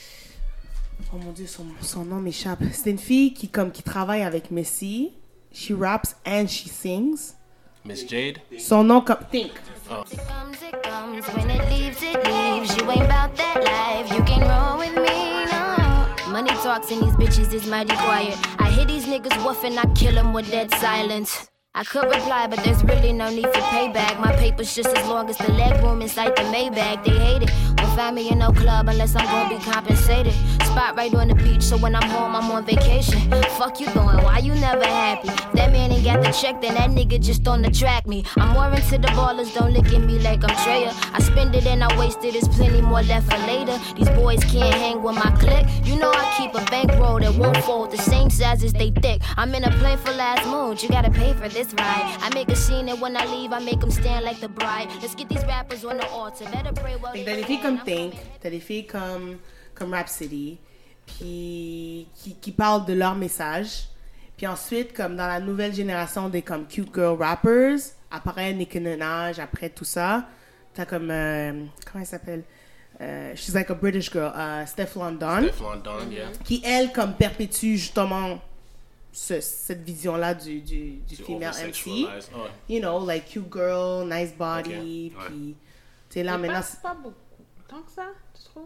S5: oh mon Dieu, son nom m'échappe. C'est une fille qui travaille avec Missy. She raps and she sings.
S1: Miss Jade.
S5: Son nom comme Think.
S6: It comes, when it leaves, you ain't about that life, you can roll with me, no. Money talks and these bitches is mighty quiet. I hear these niggas woofing, I kill them with dead silence. I could reply, but there's really no need for payback. My paper's just as long as the leg room inside the Maybach. They hate it. Won't find me in no club unless I'm gonna be compensated. Spot right on the beach, so when I'm home, I'm on vacation. Fuck you doing? Why you never happy? That man ain't got the check, then that nigga just don't attract me. I'm more into the ballers, don't look at me like I'm Treya. I spend it and I waste it, there's plenty more left for later. These boys can't hang with my clique. You know I keep a bankroll that won't fold, the same size as they thick. I'm in a playful ass mood, you gotta pay for this ride. I make a scene and when I leave, I make them stand like the bride. Let's get these rappers on the altar, better pray well.
S5: T'as des filles comme Think, t'as des filles comme Rhapsody, qui parlent de leur message. Puis ensuite, comme dans la nouvelle génération des comme cute girl rappers, après Nicki Minaj, après tout ça, t'as comme, comment elle s'appelle? She's like a British girl, Stefflon Don.
S1: Stefflon Don, yeah.
S5: Qui, elle, comme perpétue justement cette vision-là du female MC.
S1: Oh.
S5: You know, like cute girl, nice body,
S1: Okay.
S5: puis... Tu sais, là, maintenant...
S4: Pas beaucoup. Tant que ça, tu trouves?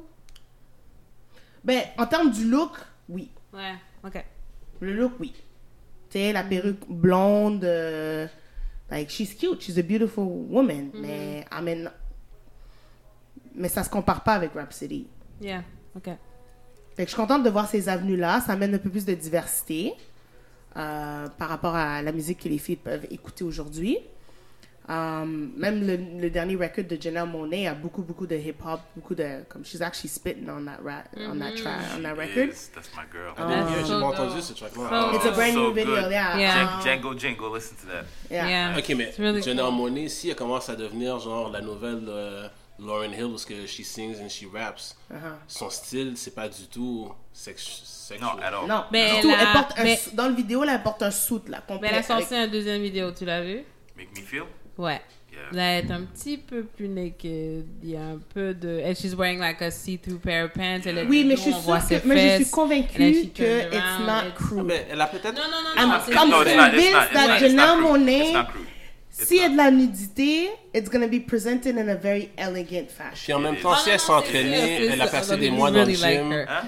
S5: Ben, en termes du look, oui.
S4: Ouais, ok.
S5: Le look, oui. Tu sais, la perruque blonde, like, she's cute, she's a beautiful woman. Mais ça se compare pas avec Rhapsody.
S4: Yeah, ok.
S5: Fait que je suis contente de voir ces avenues-là. Ça amène un peu plus de diversité par rapport à la musique que les filles peuvent écouter aujourd'hui. Même le dernier record de Janelle Monáe a beaucoup de hip-hop, beaucoup de... Comme, she's actually spitting on that record.
S2: Yes, that's my girl.
S1: J'ai
S4: so
S1: pas entendu
S4: dope.
S1: ce track-là.
S5: It's a brand
S2: So
S5: new video,
S2: good.
S5: yeah.
S2: Django, listen to that.
S5: Yeah.
S1: Ok, mais
S4: It's really
S1: Janelle
S4: cool.
S1: Monáe, si elle commence à devenir genre la nouvelle Lauryn Hill, parce que she sings and she raps, son style, c'est pas du tout sexual.
S2: No, at all.
S5: Non,
S4: Mais
S5: du tout.
S4: elle a-
S5: Elle porte
S4: mais-
S5: dans le vidéo, là, elle porte un suit, là,
S4: Mais
S5: complet.
S4: elle a sorti
S5: avec-
S4: une deuxième vidéo, tu l'as vu?
S2: Make me feel?
S4: Ouais.
S2: Yeah.
S4: Là, elle est un petit peu plus naked. Il y a un peu de... And she's wearing like a see-through pair of pants. Elle est
S5: Oui, mais
S4: dos,
S5: je suis
S4: on voit
S5: sûre
S4: ses
S5: que... Mais je suis
S4: fesses. And then
S5: convacue
S4: she
S5: que
S4: turns
S5: it's
S4: around,
S5: not
S4: it's-
S5: crude.
S1: Mais elle a peut-être...
S4: Non,
S5: I'm
S4: c'est
S5: comme
S2: No, it's not. It's
S5: convinced
S2: not. It's
S5: that
S2: not. It's
S5: Janelle
S2: not crude.
S5: Monáe,
S2: It's not crude. It's
S5: s'il y a
S2: not.
S5: de la nudité, it's gonna be presented in a very elegant fashion.
S1: Puis en même temps, si elle s'entraînait, elle a passé des mois dans le gym.
S2: Hein?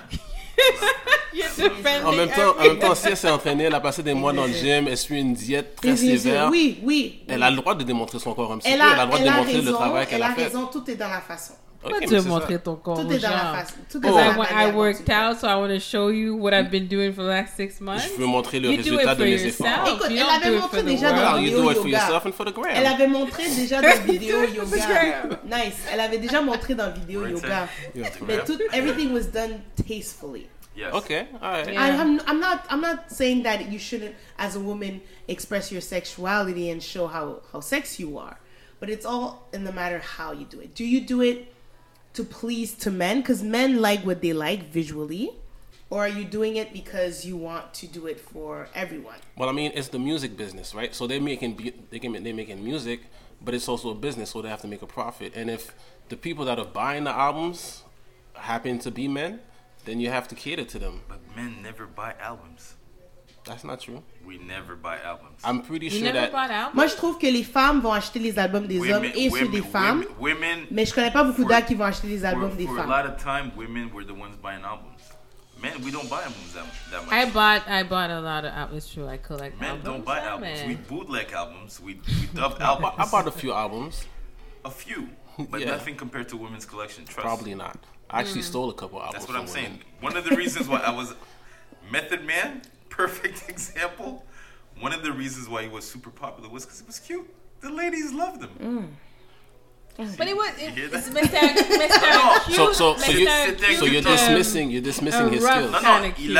S1: En même temps, si elle s'est entraînée, elle a passé des mois dans le gym, elle suit une diète très sévère.
S5: Oui.
S1: Elle a le droit de démontrer son corps un petit
S5: Elle
S1: peu. Elle a
S5: a,
S1: le droit de
S5: elle a
S1: démontrer le
S5: raison,
S1: travail qu'elle
S5: elle
S1: a
S5: a
S1: fait.
S5: raison, tout est dans la façon.
S1: Ok,
S4: Pourquoi
S1: mais
S4: tu veux
S1: c'est
S4: montrer
S1: ça.
S4: ton corps
S5: Tout
S4: aux
S5: est dans la
S4: gens?
S5: façon. Tout est
S4: Because
S5: dans la
S4: I
S5: manière dont
S4: worked
S5: tu le
S4: out, so I want to show you what I've been doing for the last 6 months.
S1: Je veux montrer le
S4: You do it
S1: résultat de
S4: for
S1: mes
S4: yourself.
S1: efforts.
S5: Écoute,
S4: You
S5: elle
S4: don't
S5: avait
S4: do it
S5: montré
S4: for the
S5: déjà dans
S4: world.
S5: la
S1: You
S5: vidéo
S1: do it for
S5: yoga.
S1: yourself and for the gram.
S5: Elle avait montré déjà dans la vidéo
S4: Do it for
S5: yoga.
S4: Instagram.
S5: Nice. Elle avait déjà montré dans la vidéo
S2: Right
S5: yoga.
S1: Yeah.
S5: Mais tout, everything was done tastefully.
S2: Yes.
S1: Ok, alright.
S4: Yeah.
S5: I'm not saying that you shouldn't, as a woman, express your sexuality and show how sexy you are. But it's all in the matter how you do it. Do you do it to please to men? Because men like what they like visually. Or are you doing it because you want to do it for everyone?
S1: Well, I mean, it's the music business, right? So they're making music, but it's also a business, so they have to make a profit. And if the people that are buying the albums happen to be men, then you have to cater to them.
S2: But men never buy albums.
S1: That's not true.
S2: We never buy albums.
S1: I'm pretty
S4: You
S1: sure
S4: never
S1: that.
S4: bought out?
S5: Moi, je trouve que les femmes vont acheter les albums des hommes et ceux des femmes.
S2: Women,
S5: Mais je connais pas beaucoup
S2: For-
S5: d'hommes qui vont acheter les albums des
S2: for a
S5: femmes.
S2: lot of time, women were the ones buying albums. Men, we don't buy albums that much.
S4: I bought a lot of albums. It's true. I collect
S2: Men
S4: albums.
S2: don't buy
S4: Yeah,
S2: albums.
S4: man.
S2: We bootleg albums. We dub albums.
S1: I bought a few albums.
S2: A few, but
S1: Yeah.
S2: nothing compared to women's collection. Trust.
S1: Probably not. I actually stole a couple albums.
S2: That's what I'm
S1: from
S2: saying.
S1: women.
S2: One of the reasons why I was Method Man, perfect example. One of the reasons why he was super popular was because he was cute. The ladies loved him.
S4: But it was
S2: hear
S4: it's
S2: that?
S4: Mr. Cute.
S1: So you're dismissing his skills.
S2: Non, non, il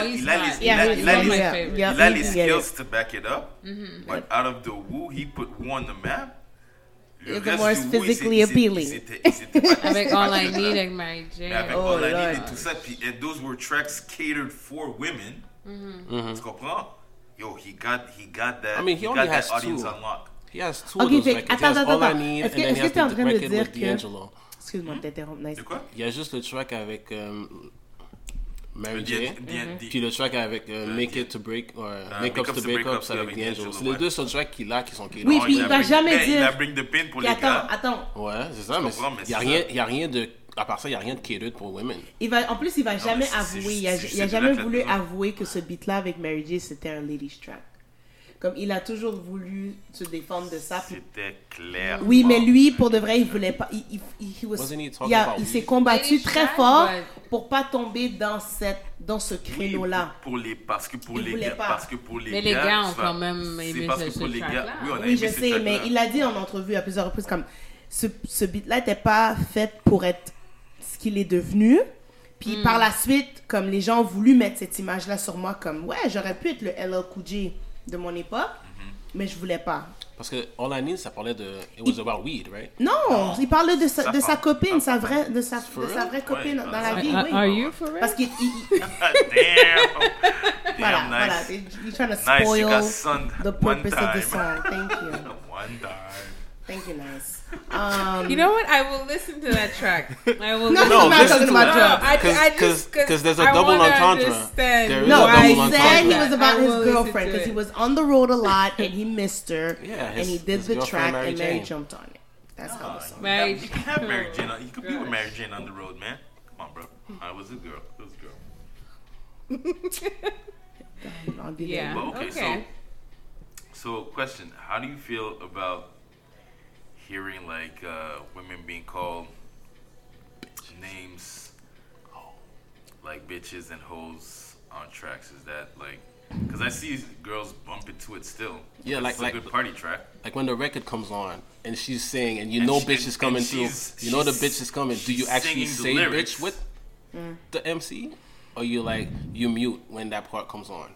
S2: a les skills to back it up. But out of the Wu, he put Wu on the map. Le
S5: It's
S2: reste
S5: more
S2: du Wu,
S5: physically appealing.
S2: il s'était pas
S4: Avec All I Need avec Mary J.
S2: avec
S5: Oh,
S2: All I Need
S5: Lord.
S2: et tout ça. Puis, and those were tracks catered for women. Tu comprends? Yo, he got that.
S1: I mean, he
S2: got
S1: only
S2: that
S1: has
S2: audience
S1: two.
S2: unlocked.
S1: He has two
S5: Okay,
S1: of those
S5: fait-
S1: records. He has
S5: attends,
S1: All I
S5: attends.
S1: Need,
S5: Est-ce
S1: and
S5: que-
S1: then he
S5: est-ce
S1: has
S5: que t'es en
S1: the
S5: train de
S1: record
S5: dire
S1: with
S5: que-
S1: D'Angelo.
S5: Excuse-moi de t'interrompre, nice.
S2: De quoi?
S1: Il y a juste le track avec Mary
S2: The-
S1: J.
S2: the-
S1: Puis le track avec Make It to Break, ou Make Ups to Break Ups avec D'Angelo. C'est les deux seuls tracks qu'il a qui sont
S5: Oui,
S1: Killers.
S5: puis il va jamais
S2: Il a
S5: dire.
S2: bring the pin pour
S5: Puis
S2: les gars.
S5: attends.
S1: Ouais, c'est ça, mais
S2: comprends, mais
S1: il y a
S2: c'est
S1: rien,
S2: ça.
S1: il y a rien de, à part ça, il y a rien de catered pour women.
S5: En plus, il va jamais
S2: mais c'est
S5: avouer.
S2: juste-
S5: Il a
S2: c'est
S5: jamais
S2: de la
S5: voulu
S2: fête, là.
S5: avouer que ce beat-là avec Mary J, c'était un ladies track. Comme il a toujours voulu se défendre de ça. Puis-
S2: C'était clair.
S5: Oui, mais lui, pour de vrai, il voulait pas.
S1: Wasn't he talking about
S5: Il s'est
S1: weed?
S5: combattu
S4: Ladies
S5: très
S4: track,
S5: fort
S4: but-
S5: pour pas tomber dans ce créneau-là.
S2: Parce que pour
S5: Il
S2: les
S5: voulait
S2: gars,
S5: pas.
S2: parce que pour les
S4: Mais les gars ont
S2: ça-
S4: quand même aimé
S2: c'est parce
S4: ce-
S2: que pour
S4: ce
S2: les
S4: track-là.
S2: gars, oui, on a
S5: Oui,
S2: aimé
S5: je
S2: ce
S5: sais, mais
S2: track-là.
S5: il a dit en entrevue à plusieurs reprises comme ce beat-là n'était pas fait pour être ce qu'il est devenu. Puis par la suite, comme les gens ont voulu mettre cette image-là sur moi, comme ouais, j'aurais pu être le LL Cool J de mon époque, mais je voulais pas.
S1: Parce que All I Need, ça parlait de, it was about weed, right?
S5: Non, il parlait de sa
S2: parle-
S5: copine,
S2: ça
S5: de sa
S1: For real?
S5: vraie copine
S2: Ouais,
S5: dans la vie,
S4: Are,
S5: oui.
S4: are you for real?
S5: Parce qu'il
S2: Damn.
S5: voilà,
S2: Damn
S5: voilà,
S2: nice.
S5: he's trying to
S2: Nice, you
S5: spoil
S2: got sunned
S5: the
S2: one
S5: purpose of the
S2: time.
S5: song. Thank you,
S2: One time.
S5: thank you, nice.
S4: You know what? I will listen to that track. I will.
S5: No,
S4: listen.
S5: he's not
S1: listen
S5: talking
S1: to
S5: about
S1: it.
S5: drugs.
S4: I just
S1: Because there's a
S4: I
S1: double
S4: wanna
S1: entendre.
S4: understand
S1: There is
S5: No,
S1: a
S5: I
S1: double
S5: said
S1: entendre.
S5: he was about
S4: I
S5: his
S4: will listen
S5: girlfriend
S4: to
S5: because he
S4: it.
S5: was on the road a lot and he missed her.
S1: Yeah,
S5: and he
S1: his-
S5: did
S1: his
S5: the
S1: girlfriend,
S5: track
S1: Mary
S5: and Mary
S1: Jane.
S5: jumped on it. That's how the song.
S4: Mary
S2: You can have Mary Jane. You could be with Mary Jane on the road, man. Come on, bro. I was a girl. It was a girl.
S5: I'll be
S4: Yeah.
S2: But okay,
S4: Okay.
S2: so question: how do you feel about hearing like women being called names like bitches and hoes on tracks? Is that like? Because I see girls bump into it still.
S1: Yeah,
S2: It's
S1: like-
S2: a good party track.
S1: Like when the record comes on and she's saying, and you
S2: And
S1: know
S2: she-
S1: bitch is coming
S2: and
S1: through.
S2: she's-
S1: You know the
S2: she's-
S1: bitch is coming. Do you
S2: she's
S1: actually
S2: singing
S1: say
S2: the lyrics.
S1: bitch with the MC? Or you like, you mute when that part comes on?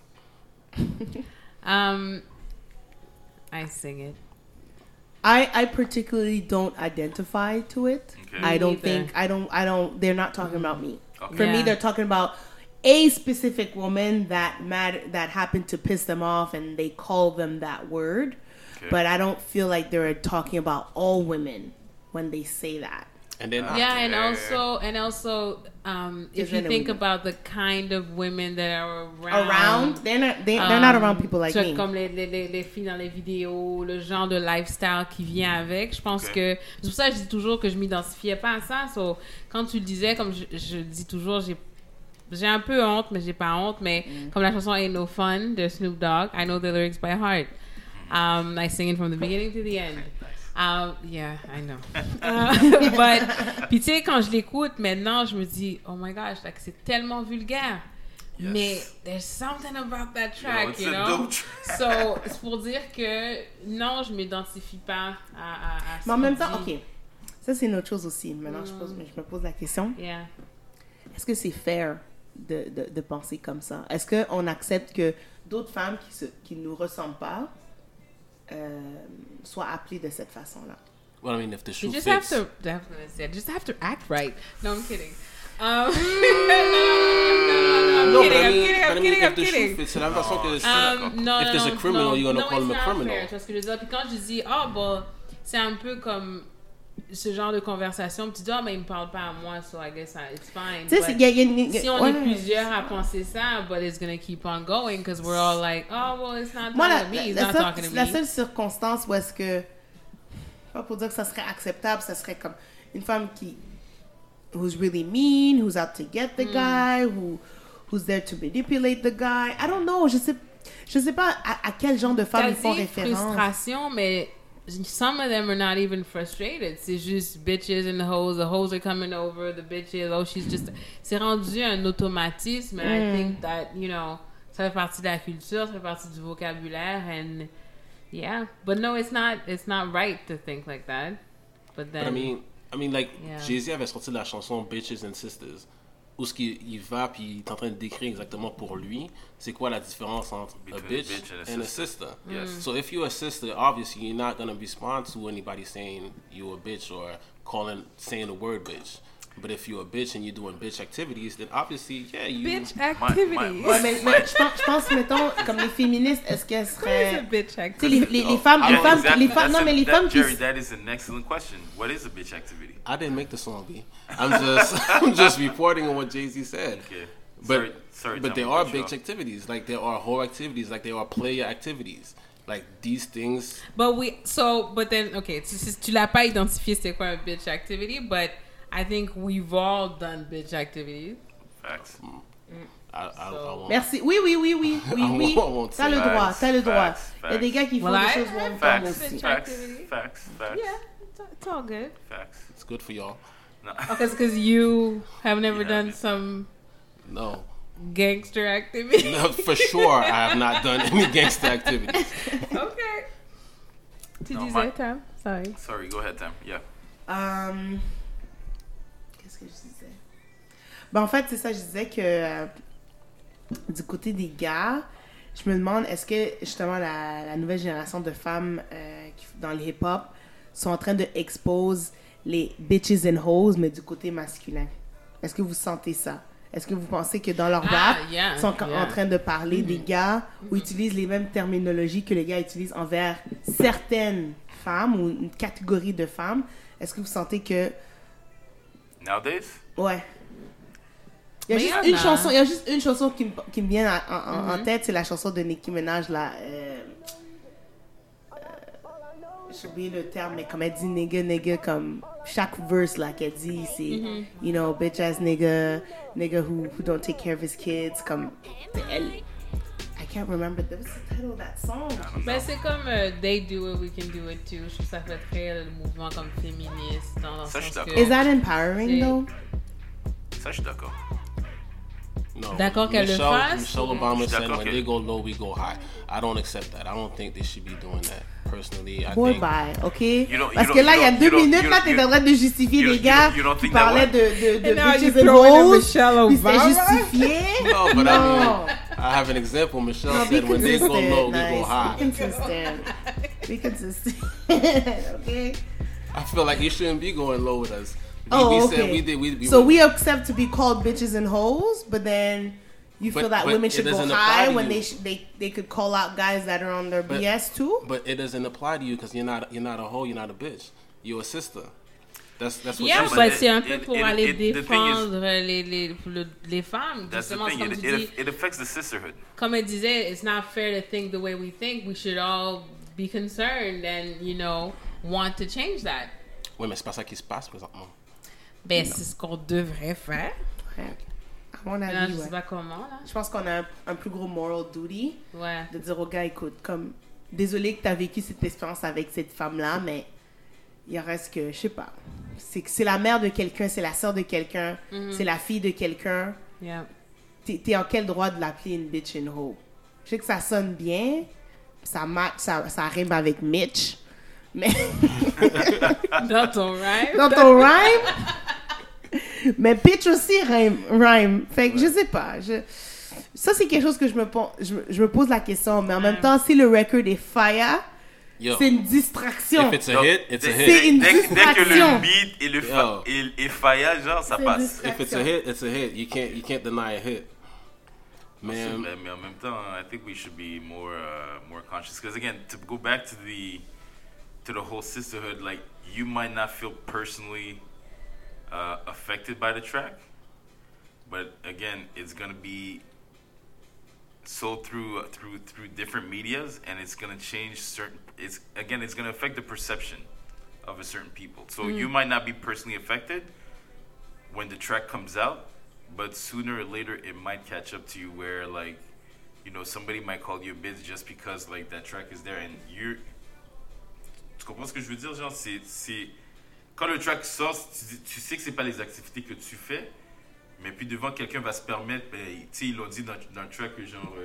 S4: I sing it.
S5: I particularly don't identify to it.
S2: Okay.
S5: I don't
S4: Me
S5: think I don't. They're not talking about me.
S2: Okay.
S5: For me,
S4: Yeah.
S5: they're talking about a specific woman that happened to piss them off and they call them that word.
S2: Okay.
S5: But I don't feel like they're talking about all women when they say that.
S1: And then
S4: Yeah, and
S2: Okay.
S4: also, if
S5: Is
S4: you
S5: it a
S4: think
S5: women?
S4: about the kind of women that are around,
S5: Around, they're not around people like
S4: tu vois,
S5: me.
S4: comme les filles dans les vidéos, le genre de lifestyle qui vient avec. Je pense
S2: Ok.
S4: que c'est pour ça que je dis toujours que je m'identifiais pas à ça. So, quand tu le disais, comme je dis toujours, j'ai un peu honte, mais j'ai pas honte. Mais comme la chanson Ain't No Fun de Snoop Dogg, I know the lyrics by heart. I sing it from the beginning to the end. Yeah, I know. But, puis tu sais, quand je l'écoute maintenant, je me dis, oh my gosh, like, c'est tellement vulgaire.
S2: Yes.
S4: Mais there's something about that track,
S2: it's
S4: you
S2: a
S4: know?
S2: dope track.
S4: So, c'est pour dire que non, je m'identifie pas à ce
S5: Mais en
S4: qu'il
S5: même temps,
S4: dit.
S5: ok, ça c'est une autre chose aussi. Maintenant, je me pose la question.
S4: Yeah.
S5: Est-ce que c'est fair de penser comme ça? Est-ce qu'on accepte que d'autres femmes qui nous ressemblent pas soient appelées de cette façon-là?
S1: well, I mean, if the shoe
S4: You just
S1: fits.
S4: have to, definitely said, just have to act right. No, I'm kidding. No,
S1: No,
S4: I'm
S1: but I
S4: kidding,
S1: mean,
S4: I'm kidding, I'm
S1: if the shoe
S4: kidding.
S1: fits, c'est la façon que
S4: No,
S1: if there's a criminal, you're gonna
S4: no,
S1: call him
S4: it's
S1: a
S4: not
S1: criminal.
S4: fair, tu vois ce que je veux dire? Puis quand je dis, c'est un peu comme ce genre de conversation, puis tu dis, mais il me parle pas à moi, so I guess it's fine.
S5: Tu sais,
S4: But si on est
S5: ouais.
S4: plusieurs à penser ça, but it's gonna keep on going, because we're all like, oh, well, it's not
S5: Moi,
S4: talking to me, he's not talking to me.
S5: la seule circonstance où est-ce que, pas pour dire que ça serait acceptable, ça serait comme une femme who's really mean, who's out to get the guy, who's there to manipulate the guy. I don't know, je sais pas à quel genre de femme
S4: T'as
S5: ils font
S4: dit
S5: référence.
S4: frustration, mais some of them are not even frustrated. C'est juste bitches and the hoes are coming over, the bitches, she's just... C'est rendu un automatisme, and I think that, you know, ça fait partie de la culture, ça fait partie du vocabulaire, and yeah. But no, it's not right to think like that. But
S1: But
S4: then,
S1: I mean, like,
S4: Yeah.
S1: Jay-Z avait sorti la chanson Bitches and Sisters, où ce qu'il il va, puis il est en train de décrire exactement pour lui, c'est quoi la différence entre a
S2: Between
S1: bitch,
S2: a bitch and a
S1: and a
S2: sister.
S1: sister.
S2: Yes.
S1: So if you're a sister, obviously you're not going to respond to anybody saying you're a bitch or saying the word bitch. But if you're a bitch and you're doing bitch activities, then obviously, yeah, you...
S4: bitch activity.
S5: Ouais, mais je pense, mettons, comme les féministes, est-ce qu'elles
S4: What is a
S5: seraient...
S4: bitch
S5: Tu sais,
S4: activity?
S5: les femmes,
S2: Yeah, exactly.
S5: non, mais les femmes qui...
S2: Jerry, that is an excellent question. What is a bitch activity?
S1: I didn't make the song, B. I'm just reporting on what Jay-Z said.
S2: Okay.
S1: But
S2: sorry,
S1: but
S2: Tom,
S1: there
S2: we
S1: are
S2: cut you
S1: bitch
S2: off.
S1: activities, like there are whore activities, like there are player activities, like these things.
S4: But then, okay, tu l'as pas identifié c'est quoi un bitch activity, but I think we've all done bitch activities.
S2: Facts.
S1: I won't.
S5: Merci. Oui.
S1: I won't
S5: T'as le
S1: say
S5: droit, t'as le droit.
S2: Facts,
S5: Il y a des gars qui font
S4: Well,
S5: des
S4: I-
S5: choses wrong
S2: Facts.
S5: aussi.
S2: Facts.
S4: activity.
S2: Facts.
S4: Yeah, it's all good.
S2: Facts.
S1: It's good for y'all.
S2: No.
S4: Because you have never
S2: Yeah,
S4: done
S2: it-
S4: some
S1: No,
S4: gangster activity.
S1: no, for sure I have not done any gangster activities.
S4: Okay. Tu
S2: No,
S4: disais,
S2: my-
S4: Tam? Sorry.
S2: Sorry, go ahead, Tam. Yeah.
S5: Qu'est-ce que je disais? Ben, en fait, c'est ça, je disais que du côté des gars, je me demande, est-ce que justement la nouvelle génération de femmes dans le hip-hop sont en train de expose les bitches and hoes, mais du côté masculin? Est-ce que vous sentez ça? Est-ce que vous pensez que dans leur rap,
S4: yeah,
S5: ils sont
S4: yeah.
S5: en train de parler des gars ou utilisent les mêmes terminologies que les gars utilisent envers certaines femmes ou une catégorie de femmes? Est-ce que vous sentez que...
S2: Nowadays?
S5: Ouais. Il y a
S4: Mais
S5: juste
S4: il y en
S5: une
S4: a.
S5: chanson, il y a juste une chanson qui me vient en tête, c'est la chanson de Nicki Minaj là. J'ai oublié le terme, mais comme elle dit nigga, comme chaque verse là qu'elle dit, c'est you know, bitch ass nigga who don't take care of his kids, comme elle. I can't remember what's the title of that song.
S4: Ben, c'est comme They Do It, We Can Do It Too. Je trouve que ça fait très le mouvement comme féministe dans le
S2: Ça, je
S4: sens
S2: suis d'accord.
S4: que...
S5: Is that empowering
S4: C'est-
S5: though?
S2: Ça, je suis d'accord.
S1: No,
S4: D'accord qu'elle le fasse?
S1: Michelle Obama said
S2: D'accord
S1: when
S2: que-
S1: they go low, we go high. I don't accept that. I don't think they should be doing that. Personally, I
S5: Boy
S1: think
S5: bye, ok?
S2: You don't-
S5: Parce
S2: you
S5: que
S2: don't-
S5: là, il y a
S2: you
S5: 2
S2: don't-
S5: minutes,
S2: you
S5: là,
S2: don't-
S5: t'es en train de justifier
S2: you
S5: les
S2: don't-
S5: gars
S2: you don't
S5: qui
S2: think that
S5: parlaient
S2: what?
S5: de
S4: And now you
S5: bitches and
S4: throw in
S5: hoes,
S4: Michelle
S5: puis c'était
S4: Obama?
S5: justifié.
S1: no, but I
S5: No.
S1: mean, I have an example. Michelle
S5: No, be
S1: said when they go
S5: consistent.
S1: low, we
S5: Nice.
S1: go
S5: Be
S1: high.
S5: consistent. Be consistent. Okay.
S1: I feel like you shouldn't be going low with us.
S5: Oh,
S1: we
S5: okay.
S1: said we did. We
S5: So we accept to be called bitches and hoes, but then you feel
S1: But-
S5: that
S1: but
S5: women
S1: it
S5: should go
S1: doesn't apply
S5: high
S1: to
S5: when
S1: you.
S5: they could call out guys that are on their
S1: But-
S5: BS too.
S1: But it doesn't apply to you because you're not a hoe. You're not a bitch. You're a sister. That's what
S4: Yeah,
S1: you
S2: but
S4: but
S1: said.
S4: c'est un peu
S2: it-
S4: pour
S2: it-
S4: aller
S2: the thing is-
S4: défendre les femmes.
S2: That's the
S4: Justement,
S2: thing.
S4: comme
S2: It,
S4: tu dis,
S2: it affects the sisterhood.
S4: comme elle disait, it's not fair to think the way we think. We should all be concerned and, you know, want to change that.
S1: Ouais, mais c'est pas ça qui se passe présentement.
S4: Ben, c'est ce qu'on devrait faire.
S5: Ouais. À mon
S4: Mais là,
S5: avis,
S4: je
S5: ouais.
S4: sais pas comment, là.
S5: Je pense qu'on a un plus gros moral duty
S4: Ouais.
S5: de dire aux gars, écoute, comme désolé que tu as vécu cette expérience avec cette femme-là, mais il reste que, je sais pas, c'est la mère de quelqu'un, c'est la sœur de quelqu'un, c'est la fille de quelqu'un.
S4: Yeah.
S5: T'es en quel droit de l'appeler une bitch and hoe? Je sais que ça sonne bien, ça rime avec Mitch, mais
S4: Dans ton rêve.
S5: dans ton rhyme, mais bitch aussi rhyme. Fait que je sais pas, ça c'est quelque chose que je me pose la question, mais en même temps, si le record est fire,
S1: Yo,
S5: c'est une distraction.
S1: if it's a
S2: Donc,
S1: hit, it's a
S2: dès-
S1: hit.
S5: C'est une
S2: dès que
S5: distraction.
S2: le beat et le
S1: Yo.
S2: et faya, genre, ça
S5: C'est une
S2: passe.
S5: distraction.
S1: If it's a hit, it's a hit. You can't deny a hit. Man,
S2: Mais en même temps, I think we should be more conscious. Because again, to go back to the whole sisterhood, like you might not feel personally affected by the track, but again, it's gonna be sold through different medias, and it's gonna change certain. It's gonna affect the perception of a certain people. So you might not be personally affected when the track comes out, but sooner or later it might catch up to you where, like, you know, somebody might call you a bitch just because, like, that track is there, and you're... Tu comprends ce que je veux dire? Genre, c'est... Quand le track sort, tu sais que c'est pas les activités que tu fais, mais puis devant quelqu'un va se permettre, ben, tu sais, ils l'ont dit dans le track que genre...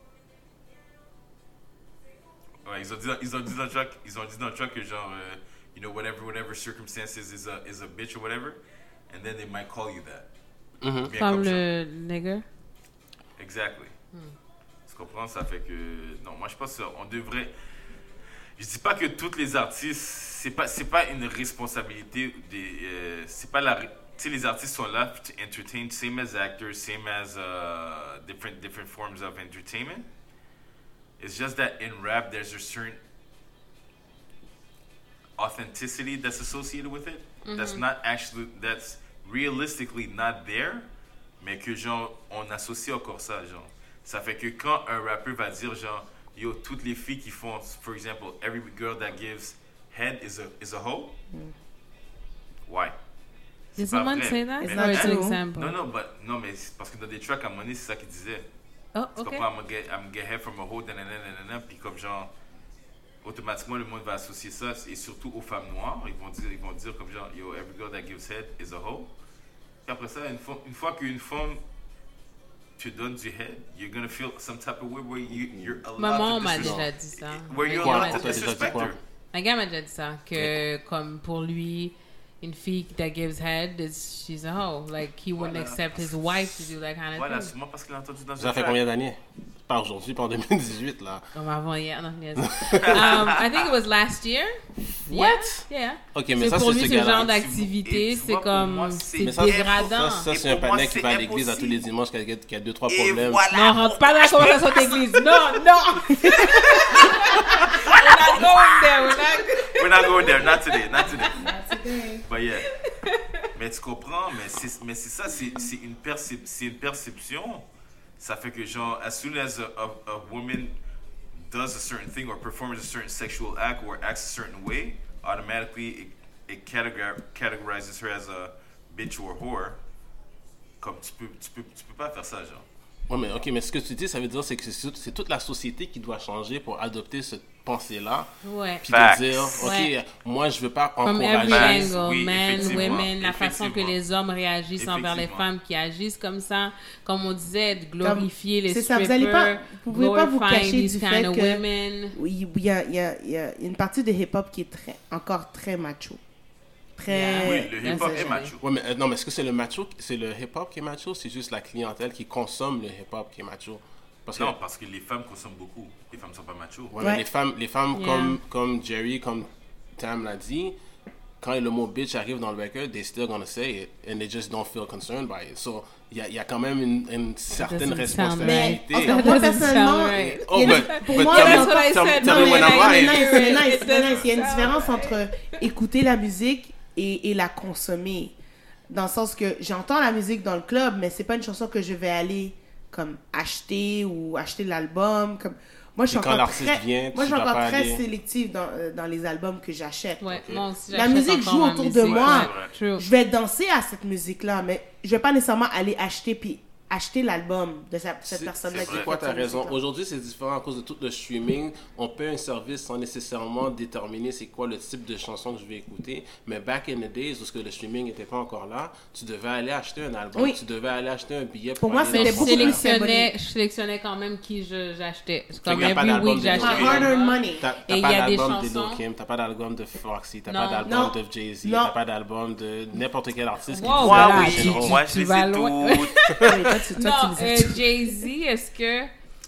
S2: Ouais, ils ont dit dans le track que genre... you know, whatever circumstances is a bitch or whatever, and then they might call you that. Bien
S4: Comme
S2: ça.
S4: le nigger.
S2: Exactly. Tu comprends? Ça fait que non, moi je pense qu'on devrait. Je dis pas que tous les artistes, c'est pas une responsabilité des. C'est pas la. Tu sais, les artistes sont là to entertain, same as actors, same as different forms of entertainment. It's just that in rap, there's a certain authenticity that's associated with it. That's realistically not there, mais que genre, on associe encore ça, genre. Ça fait que quand un rappeur va dire genre, yo, toutes les filles qui font, for example, every girl that gives head is a hoe. Why?
S4: Did
S2: C'est pas
S4: someone
S2: vrai.
S4: say that?
S2: Mais
S4: Or it's an
S5: true.
S4: example?
S2: Non, mais c'est parce que dans des tracks, à un moment donné, c'est ça qu'il disait.
S4: Oh,
S2: Tu
S4: okay.
S2: comprends? I'm get head from a hoe, nanana, puis comme genre, automatiquement, le monde va associer ça, et surtout aux femmes noires, ils vont dire comme genre, yo, every girl that gives head is a hoe. Puis après ça, une fois qu'une femme te donne du head, you're gonna feel some type of way where you're allowed
S4: Maman
S2: to
S4: m'a
S2: disrespect.
S4: déjà dit ça.
S2: Where you're
S1: Quoi?
S2: allowed
S1: On
S2: to
S1: t'a déjà dit
S2: disrespect
S1: quoi?
S2: her.
S4: Un gars m'a déjà dit ça, que comme pour lui, une fille that gives head, she's a hoe. Like, he wouldn't
S2: Voilà.
S4: accept his wife to do that kind of
S2: Voilà,
S4: thing.
S2: sûrement parce qu'il a entendu dans
S1: Ça
S2: un
S1: fait
S2: track.
S1: combien d'années? Pas aujourd'hui, pas en 2018, là.
S4: Comme avant hier, non, yes. I think it was last year.
S1: What?
S4: Yeah.
S1: Ok, mais
S4: C'est
S1: ça,
S4: pour
S1: c'est
S4: lui,
S1: ce
S4: ce genre
S1: gars-là.
S4: d'activité,
S2: Et tu
S4: c'est
S2: vois, pour
S4: comme,
S2: moi,
S4: c'est
S2: Mais
S1: ça,
S4: dégradant.
S1: Ça,
S2: Et
S1: c'est un
S2: pour moi,
S1: panneau qui
S2: c'est
S1: va à l'église à tous
S2: impossible.
S1: les dimanches, qui a 2-3
S2: Et
S1: problèmes.
S2: voilà.
S4: Non, rentre pas dans la conversation d'église. Non, non. We're not going there.
S2: We're not going there, not today. But yeah. Mais tu comprends, mais c'est ça, c'est une perception. Ça fait que genre, as soon as a woman does a certain thing or performs a certain sexual act or acts a certain way, automatically it categorizes her as a bitch or a whore. Comme tu peux pas faire ça, genre.
S1: Ouais, mais, ok, mais ce que tu dis, ça veut dire c'est que c'est toute la société qui doit changer pour adopter cette pensée-là.
S4: Ouais.
S1: Puis
S2: Facts.
S1: de dire, ok,
S4: Ouais.
S1: moi, je veux pas
S4: From
S1: encourager.
S4: every angle,
S2: Oui,
S4: men,
S2: effectivement,
S4: women, la façon que
S2: effectivement.
S4: les hommes réagissent envers les
S2: Effectivement.
S4: femmes qui agissent comme ça, comme on disait, de glorifier les
S5: c'est ça,
S4: strippers,
S5: vous allez pas- vous pouvez pas vous
S4: glorifying
S5: cacher
S4: these
S5: du
S4: kind
S5: fait
S4: of
S5: que-
S4: women.
S5: Oui, il y a une partie de hip-hop qui est encore très macho. Très...
S2: Oui, le hip-hop est
S5: exagéré.
S2: macho.
S1: Ouais, mais non, mais est-ce que c'est le hip-hop qui est macho? C'est juste la clientèle qui consomme le hip-hop qui est macho? Parce que,
S2: Non, parce que les femmes consomment beaucoup. Les femmes sont pas machos.
S1: ouais, mais
S5: Ouais.
S1: les femmes
S4: Yeah.
S1: comme Jerry, comme Tam l'a dit, quand le mot bitch arrive dans le record, they still gonna say it, and they just don't feel concerned by it. So, il y a quand même une certaine
S4: doesn't sound
S5: Mais
S1: responsabilité.
S5: en tout cas,
S4: That
S5: moi,
S4: doesn't
S5: personnellement,
S4: sound right.
S1: Oh,
S5: il y a
S1: but-
S5: une- pour
S1: but
S5: moi,
S1: tell me-
S4: That's what I said.
S1: tell me
S4: No,
S1: when
S4: like,
S1: I'm
S5: c'est
S1: right.
S5: nice, c'est nice,
S4: It
S5: c'est
S4: doesn't
S5: nice. Il y a une
S4: sound-
S5: différence entre écouter la musique et la consommer. Dans le sens que j'entends la musique dans le club, mais c'est pas une chanson que je vais aller comme acheter ou acheter l'album. Comme... Moi, je suis
S1: Et quand
S5: encore
S1: l'artiste
S5: très,
S1: vient,
S5: moi,
S1: tu
S5: je suis
S1: dois
S5: encore
S1: pas
S5: très
S1: aller-
S5: sélective dans les albums que j'achète.
S4: Ouais, moi aussi,
S5: La
S4: j'achète
S5: musique
S4: encore
S5: joue
S4: ma
S5: autour de
S4: musique.
S5: moi.
S4: Ouais, true.
S5: Je vais danser à cette musique-là, mais je vais pas nécessairement aller acheter l'album de cette personne-là.
S2: c'est
S5: qui
S2: vrai.
S5: fait
S1: Quoi, t'as
S5: cette
S1: raison.
S5: musique-là.
S1: Aujourd'hui, c'est différent à cause de tout le streaming. On paie un service sans nécessairement déterminer c'est quoi le type de chanson que je vais écouter. Mais back in the days, lorsque le streaming n'était pas encore là, tu devais aller acheter un album,
S5: Oui.
S1: tu devais aller acheter un billet
S5: Pour moi,
S1: aller
S4: Mais
S1: dans
S4: je
S5: c'était
S1: un
S5: beaucoup plus
S1: concert.
S5: symbolique.
S4: je sélectionnais quand même qui j'achetais.
S1: Fait
S4: Comme
S1: qu'il y a pas
S4: every
S1: d'album
S4: week,
S1: de
S4: j'achetais.
S5: My
S1: Lil
S5: hard-earned
S1: Wayne.
S5: money.
S1: T'as
S4: Et il y
S1: pas
S4: a des
S1: d'album de
S4: chansons-
S1: Lil Kim, t'as pas d'album de Foxy, t'as
S4: Non.
S1: pas d'album
S5: Non.
S1: de Jay-Z,
S5: Non.
S1: t'as pas d'album de n'importe quel artiste qui
S4: Wow,
S1: dit
S4: voilà,
S1: Fashion
S4: tu-
S1: Home.
S2: Moi,
S4: tu
S2: je les
S4: vas
S2: ai
S4: loin.
S2: toutes.
S5: Oui, toi, tu
S4: Non,
S5: les as-
S4: Jay-Z, est-ce que...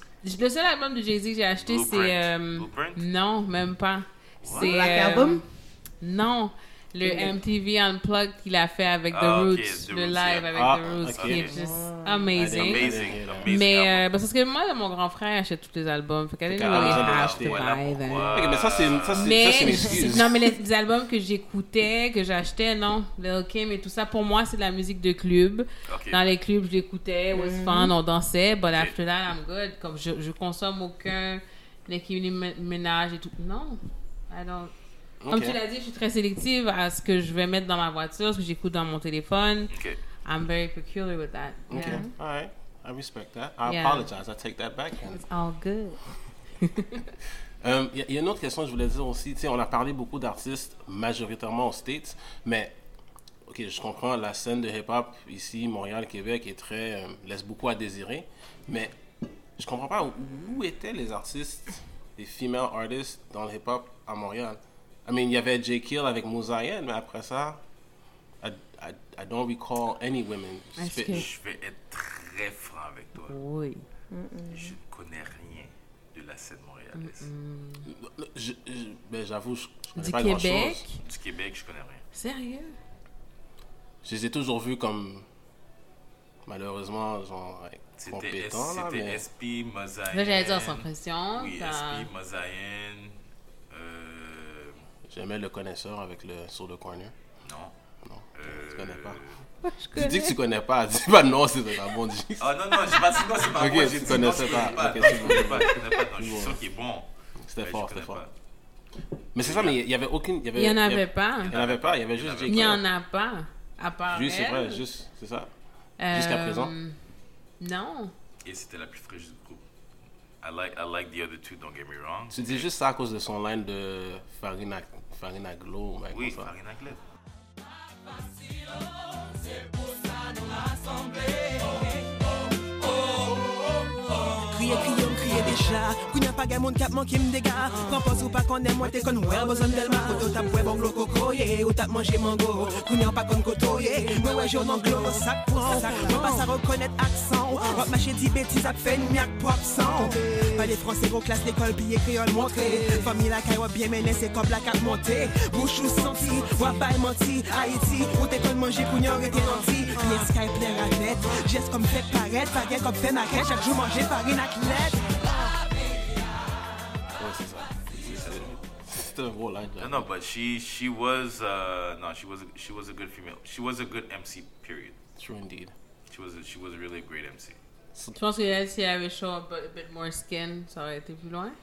S4: Le seul album de Jay-Z que j'ai acheté, c'est...
S2: Blueprint?
S4: Non, même pas. C'est...
S5: Black Album?
S4: Non. Le MTV Unplugged qu'il a fait avec The
S2: Ah, ok,
S4: Roots.
S2: The
S4: Le
S2: Roots,
S4: live
S2: yeah.
S4: avec
S1: Ah,
S4: The Roots,
S1: ok.
S4: qui est just
S1: Ah,
S4: amazing.
S2: Amazing.
S4: Mais
S2: album.
S4: parce que moi, mon grand frère achète tous les albums. Fait qu'elle
S1: Fait
S4: didn't
S1: qu'elle a
S4: really
S1: besoin de
S4: have
S1: l'acheter.
S4: to
S2: Voilà
S4: buy them.
S2: pourquoi.
S1: Ok, mais ça, c'est une
S4: Mais,
S1: excuse.
S4: non, mais les albums que j'écoutais, que j'achetais, non, Lil Kim et tout ça, pour moi, c'est de la musique de club.
S2: Ok.
S4: Dans les clubs, je l'écoutais, it was fun, on dansait, but after that, I'm good. Comme je consomme aucun Nicki Minaj et tout. Non, I don't. Comme
S1: Ok.
S4: tu l'as dit, je suis très sélective à ce que je vais mettre dans ma voiture, ce que j'écoute dans mon téléphone.
S2: Ok.
S4: I'm very peculiar with that.
S1: Ok,
S4: Yeah.
S1: all right. I respect that. I
S4: Yeah.
S1: apologize. I take that back.
S4: It's all good.
S1: Il y a une autre question que je voulais dire aussi. Tu sais, on a parlé beaucoup d'artistes majoritairement aux States, mais ok, je comprends la scène de hip-hop ici, Montréal, Québec, est très laisse beaucoup à désirer, mais je comprends pas où étaient les artistes, les female artists dans le hip-hop à Montréal I mean, il y avait J. Kill avec Mozaïen, mais après ça, I don't recall any women.
S4: Est-ce que-
S2: Je vais être très franc avec toi.
S4: Oui.
S2: Je ne connais rien de la scène montréalaise.
S1: Ben, j'avoue, je connais
S4: Du
S1: pas
S4: Québec?
S1: grand-chose.
S2: Du Québec, je connais rien.
S4: Sérieux?
S1: Je les ai toujours vus comme, malheureusement, genre, compétents, là,
S2: C'était
S1: mais...
S2: SP, Mozaïen.
S4: Là, j'allais dire sans pression.
S2: Oui,
S4: t'as-
S2: SP, Mozaïen.
S1: J'aimais le connaisseur avec le sur le corner.
S2: Non.
S1: Non, tu connais pas.
S4: Je
S1: Tu dis que tu connais pas, dis pas non, c'est un bon G.
S2: Ah non, non, j'ai pas dit non, c'est pas
S1: Ok,
S2: moi.
S1: tu
S2: J'ai dit
S1: connaissais
S2: non, je connais
S1: pas.
S2: pas.
S1: Ok,
S2: Non,
S1: c'est
S2: je
S1: bon.
S2: connais pas. Non, je suis
S1: Bon.
S2: sûr qu'il est bon.
S1: C'était
S2: Mais je
S1: fort,
S2: connais
S1: c'était fort.
S2: pas.
S1: Mais c'est ça, mais il y avait aucune...
S4: Il n'y en avait pas.
S1: Il y en avait pas, il y avait juste J.
S4: Il n'y en a pas. À part
S1: Juste, c'est
S4: elle.
S1: vrai, juste, c'est ça. Jusqu'à présent.
S4: Non.
S2: Et c'était la plus fraîche du groupe. I like the other two, don't get me wrong.
S1: Tu dis juste ça à cause de son line de Farina Glow. Ouais,
S2: Oui,
S1: comme ça.
S2: Farina Gleb.
S7: Crier déjà. Qu'on n'y a pas de monde qui a manqué me dégâts. Quand pas ou pas qu'on aime, moi t'es qu'on ouais, besoin d'elle. Ou t'as ouais, bon, glo, coco, yeah. Ou t'as mangé mango. Qu'on n'y a pas qu'on coto, yeah. Moi, ouais, j'ai un anglo, ça prend. On passe à reconnaître accent. On mâcher 10 bêtises, à fait une miaque pop sang. Pas les français, gros classe, l'école, billet, créole, montré. Famille, la caille, bien mené, c'est comme la carte montée. Bouche ou senti, ou pas menti. Haïti, où t'es qu'on manger, qu'on y aurait été nanti. Rien Skype, l'air à tête. Geste comme fait paraître, pas rien comme fait naquette. Chaque jour, manger farine athlète.
S1: Ouais, c'est ça. C'était un gros line.
S2: No, no, but she was a good female. She was a good MC. Period.
S1: True indeed.
S2: She was really a great MC.
S4: Tu penses que si elle avait show up a bit more skin, ça aurait été plus loin?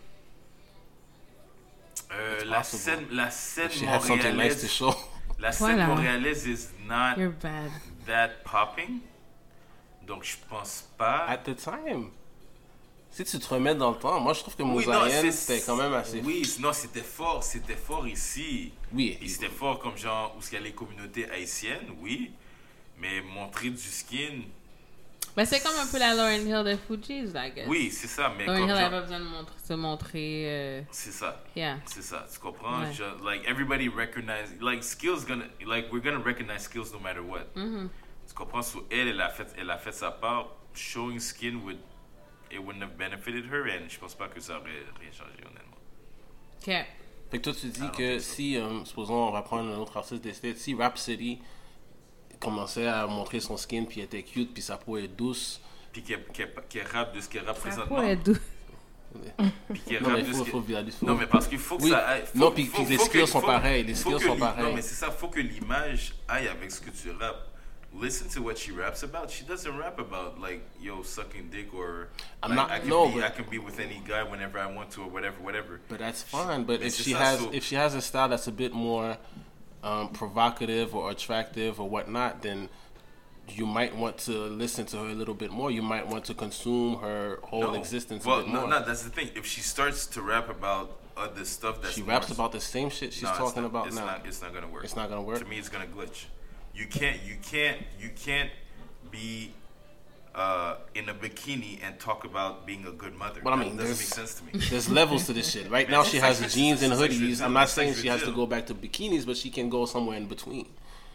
S2: La
S1: possible.
S2: scène
S1: She had something nice to
S2: montréalaise.
S1: show.
S2: La scène
S4: Voilà.
S2: montréalaise is not
S4: You're bad.
S2: that popping. Donc je pense pas.
S1: At the time. Si tu te remets dans le temps, moi je trouve que
S2: Oui, non,
S1: Mozaïen, c'était quand même assez...
S2: Oui, non, c'était fort ici.
S1: Oui.
S2: Et c'était fort comme genre où il y a les communautés haïtiennes, oui. Mais montrer du skin,
S4: Mais c'est comme un peu la Lauryn Hill de Fugees, I guess.
S2: oui, c'est ça. Mais
S4: Lauryn
S2: comme
S4: Hill
S2: genre,
S4: avait besoin de se montrer.
S2: c'est ça.
S4: Yeah.
S2: C'est ça, tu comprends?
S4: Ouais.
S2: Like everybody recognize, like skills we're gonna recognize skills no matter what.
S4: Mm-hmm.
S2: Tu comprends? So elle a fait sa part. Showing skin it wouldn't have benefited her, and je pense pas que ça aurait rien changé honnêtement.
S4: OK.
S1: Fait que toi tu dis
S2: don't
S1: que
S2: think so.
S1: si, supposons on va prendre un autre artiste des States, si Rhapsody commençait à montrer son skin, puis était cute, puis sa peau est douce,
S2: Puis qui rappe de ce qu'elle rappe
S4: Ça
S2: présentement.
S4: pourrait être doux.
S2: Puis qui
S1: non mais
S2: rappe de ce
S1: faut
S2: Non, mais parce qu'il faut que
S1: Oui.
S2: ça aille.
S1: Non, puis les skills sont pareils, les
S2: faut
S1: skills
S2: que
S1: sont
S2: li-
S1: pareils.
S2: Non, mais c'est ça, faut que l'image aille avec ce que tu rappes. Listen to what she raps about. She doesn't rap about like yo sucking dick or
S1: I'm
S2: like,
S1: not-
S2: I can
S1: no,
S2: be
S1: but-
S2: I can be with any guy whenever I want to or whatever.
S1: but that's fine. But
S2: Mais
S1: if
S2: c'est
S1: she
S2: ça,
S1: has
S2: so-
S1: if she has a style that's a bit more provocative or attractive or whatnot, then you might want to listen to her a little bit more. You might want to consume her whole existence
S2: well,
S1: a bit more.
S2: no, that's the thing. If she starts to rap about other stuff that's
S1: She
S2: more-
S1: raps about the same shit she's
S2: No, it's
S1: talking
S2: not-
S1: about
S2: it's
S1: now.
S2: Not, it's not gonna work.
S1: It's not gonna work?
S2: To me, it's gonna glitch. You can't be in a bikini and talk about being a good mother.
S1: But I
S2: That
S1: mean,
S2: doesn't
S1: there's-
S2: make sense to me.
S1: There's levels to this shit. Right now, she has
S2: It's
S1: jeans and
S2: like
S1: hoodies.
S2: Brazil.
S1: I'm not
S2: It's like
S1: saying she has to
S2: Brazil.
S1: go back to bikinis, but she can go somewhere in between.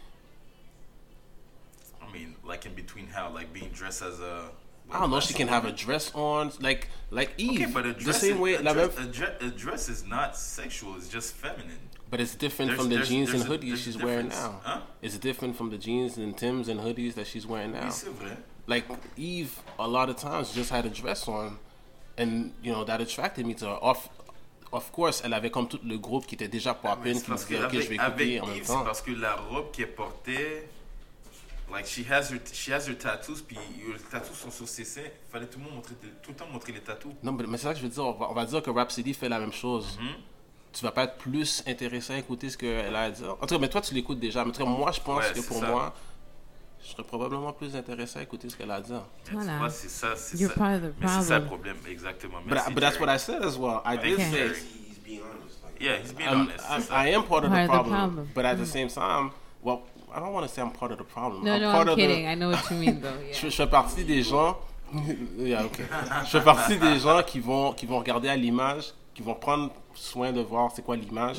S2: I mean, like in between how, like being dressed as a.
S1: I don't know. She can have a dress on, like Eve.
S2: Okay, but a
S1: the
S2: dress,
S1: same way,
S2: a dress is not sexual. It's just feminine.
S1: but it's different
S2: There's-
S1: from the
S2: there's-
S1: jeans and
S2: there's a-
S1: hoodies
S2: there's a
S1: she's wearing
S2: difference.
S1: now.
S2: Huh?
S1: It's different from the jeans and Timbs and hoodies that she's wearing now.
S2: Oui, c'est vrai.
S1: Like Eve, a lot of times just had a dress on, and you know that attracted me to her. Of course, elle avait comme tout le groupe qui était déjà
S2: Mais
S1: popping,
S2: c'est
S1: qui me
S2: parce que
S1: disait ok, je vais
S2: avec
S1: écouter en même
S2: Yves, c'est
S1: temps.
S2: parce que la robe qu'elle portait, like she has her tattoos, puis les tattoos sont sur ses seins. Fallait tout le temps montrer les tattoos.
S1: Non, mais c'est ça que je veux dire. On va dire que Rhapsody fait la même chose.
S2: Mm-hmm.
S1: Tu vas pas être plus intéressé à écouter ce qu'elle a à dire. En tout cas, mais toi, tu l'écoutes déjà. Mais en tout cas, moi, je pense
S2: Ouais,
S1: que
S2: c'est
S1: pour
S2: ça.
S1: moi, je serais probablement plus intéressé à écouter ce qu'elle a à dire.
S2: Mais
S4: Voilà.
S2: tu vois, c'est ça, c'est
S4: You're
S2: ça.
S4: part of the
S2: Mais c'est ça le
S4: problem.
S2: problème, exactement.
S1: But,
S2: Merci,
S1: but that's
S2: Jerry.
S1: what I said as well. I did
S4: Okay.
S1: say
S8: He's being honest. Like,
S2: Yeah, he's being
S1: I'm-
S2: honest. c'est ça.
S1: I am part of
S4: Part
S1: the
S4: of the
S1: problem.
S4: problem.
S1: But at the same time, well, I don't want to say I'm part of the problem.
S4: No,
S1: part
S4: I'm
S1: of
S4: kidding. I know what you mean, though.
S1: Je
S4: Yeah.
S1: fais partie des gens. Yeah, okay. Je fais partie des gens qui vont regarder à l'image, qui vont prendre soin de voir c'est quoi l'image,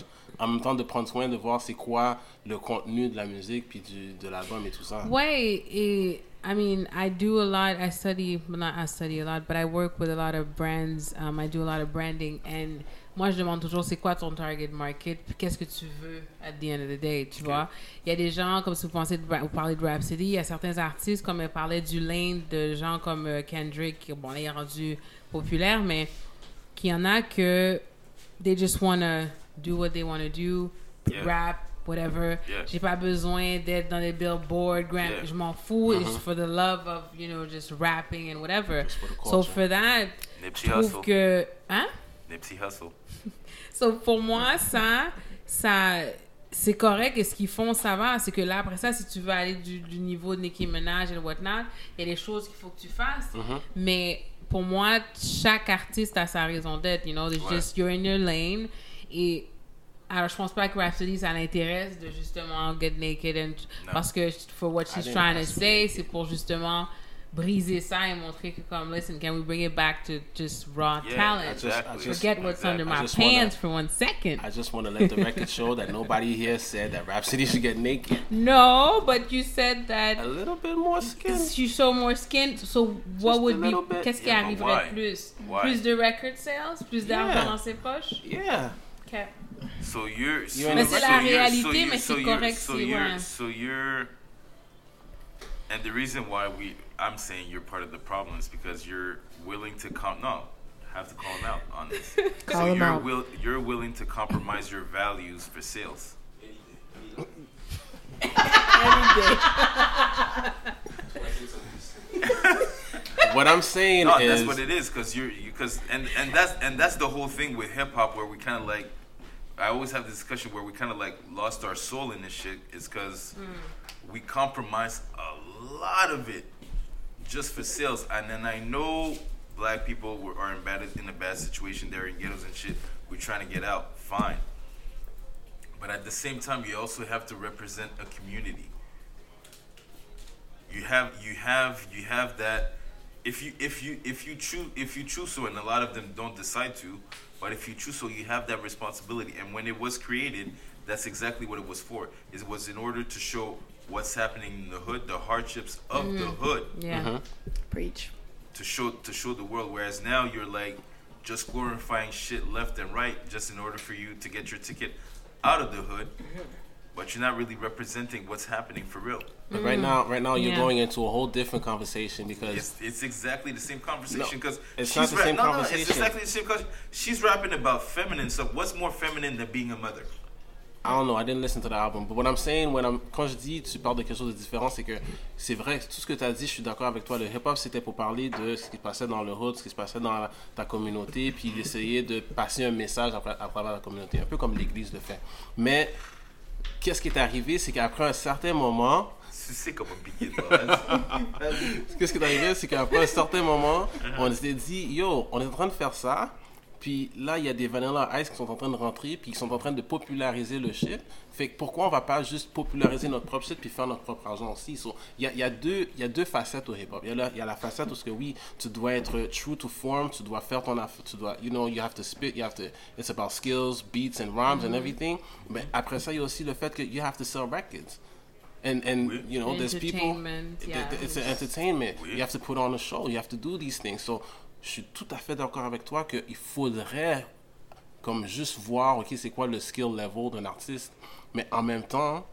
S1: en même temps de prendre soin de voir c'est quoi le contenu de la musique puis de l'album et tout ça.
S4: Ouais, et I mean, I do a lot. I study a lot, but I work with a lot of brands. I do a lot of branding, and moi je demande toujours c'est quoi ton target market, puis qu'est-ce que tu veux at the end of the day, tu vois. Il y a des gens comme si vous parlez de Rhapsody, il y a certains artistes comme elle parlait du lane de gens comme Kendrick, qui bon là il est rendu populaire, mais qu'il y en a que they just wanna do what they wanna do, rap. Whatever. J'ai pas besoin d'être dans les billboards. Je m'en fous. It's for the love of, you know, just rapping and whatever. So for that,
S2: Nipsey
S4: je trouve
S2: Hussle.
S4: que... Hein?
S2: Nipsey Hussle.
S4: So pour moi, ça c'est correct. Et ce qu'ils font, ça va. C'est que là, après ça, si tu veux aller du niveau de Nicki Minaj et whatnot, il y a des choses qu'il faut que tu fasses. Mais pour moi, chaque artiste a sa raison d'être. You know, it's just you're in your lane. Et alors, je pense pas que Rhapsody, ça l'intéresse de justement get naked parce que for what she's trying to say, c'est pour justement briser ça et montrer que comme, listen, can we bring it back to just raw talent? Forget what's under my pants for 1 second.
S1: I just want to let the record show that nobody here said that Rhapsody should get naked.
S4: No, but you said that
S1: A little bit more skin.
S4: you show more skin. So what
S1: Just
S4: would
S1: a
S4: be,
S1: little bit.
S4: qu'est-ce qui
S2: Yeah, but
S4: arriverait
S2: why?
S4: plus?
S2: Why?
S4: Plus de record sales? Plus d'argent
S1: Yeah.
S4: dans ses poches?
S1: Yeah.
S4: Okay.
S2: So you're.
S1: Mais
S4: c'est la réalité, mais c'est correct si, ouais.
S2: So you're. And the reason why I'm saying you're part of the problem is because you're willing to have to call him out on this.
S5: Call
S2: so
S5: him out.
S2: You're willing to compromise your values for sales.
S1: What I'm saying
S2: No,
S1: is
S2: that's what it is, because that's the whole thing with hip hop, where we kind of like, I always have this discussion where we kind of like lost our soul in this shit, is because we compromise a lot of it just for sales. And then I know black people are in a bad situation, they're in ghettos and shit, we're trying to get out, fine. But at the same time, you also have to represent a community. You have that. If you choose so, and a lot of them don't decide to, but if you choose so, you have that responsibility. And when it was created, that's exactly what it was for. It was in order to show what's happening in the hood, the hardships of the hood.
S4: Yeah.
S5: Preach.
S2: To show the world. Whereas now you're like just glorifying shit left and right, just in order for you to get your ticket out of the hood. But you're not really representing what's happening for real.
S1: But right now you're
S4: Yeah.
S1: going into a whole different conversation because
S2: It's exactly the same conversation, because
S1: it's not the same
S2: It's
S1: conversation.
S2: exactly the same conversation. She's rapping about feminine stuff. What's more feminine than being a mother?
S1: I don't know, I didn't listen to the album. But what I'm saying, quand je dis tu parles de quelque chose de différent, c'est que c'est vrai, tout ce que tu as dit, je suis d'accord avec toi. Le hip-hop, c'était pour parler de ce qui se passait dans le hood, ce qui se passait dans ta communauté, puis d'essayer de passer un message à travers la communauté, un peu comme l'Église le fait. Mais qu'est-ce qui est arrivé, c'est qu'après un certain moment,
S2: C'est comme un billet.
S1: qu'est-ce qui est arrivé, c'est qu'après un certain moment, on s'est dit, yo, on est en train de faire ça, puis là, il y a des Vanilla Ice qui sont en train de rentrer, puis qui sont en train de populariser le shit. Fait que pourquoi on va pas juste populariser notre propre shit puis faire notre propre argent aussi? So, il y a deux facettes au hip-hop. Il y a la facette où oui, tu dois être true to form, tu dois faire ton affaire, tu dois, you have to spit, it's about skills, beats and rhymes and everything. Mais après ça, il y a aussi le fait que you have to sell records. And you know, there's people, it's an entertainment. You have to put on a show, you have to do these things. So, je suis tout à fait d'accord avec toi qu'il faudrait comme juste voir, ok, c'est quoi le skill level d'un artiste. Mais en même temps,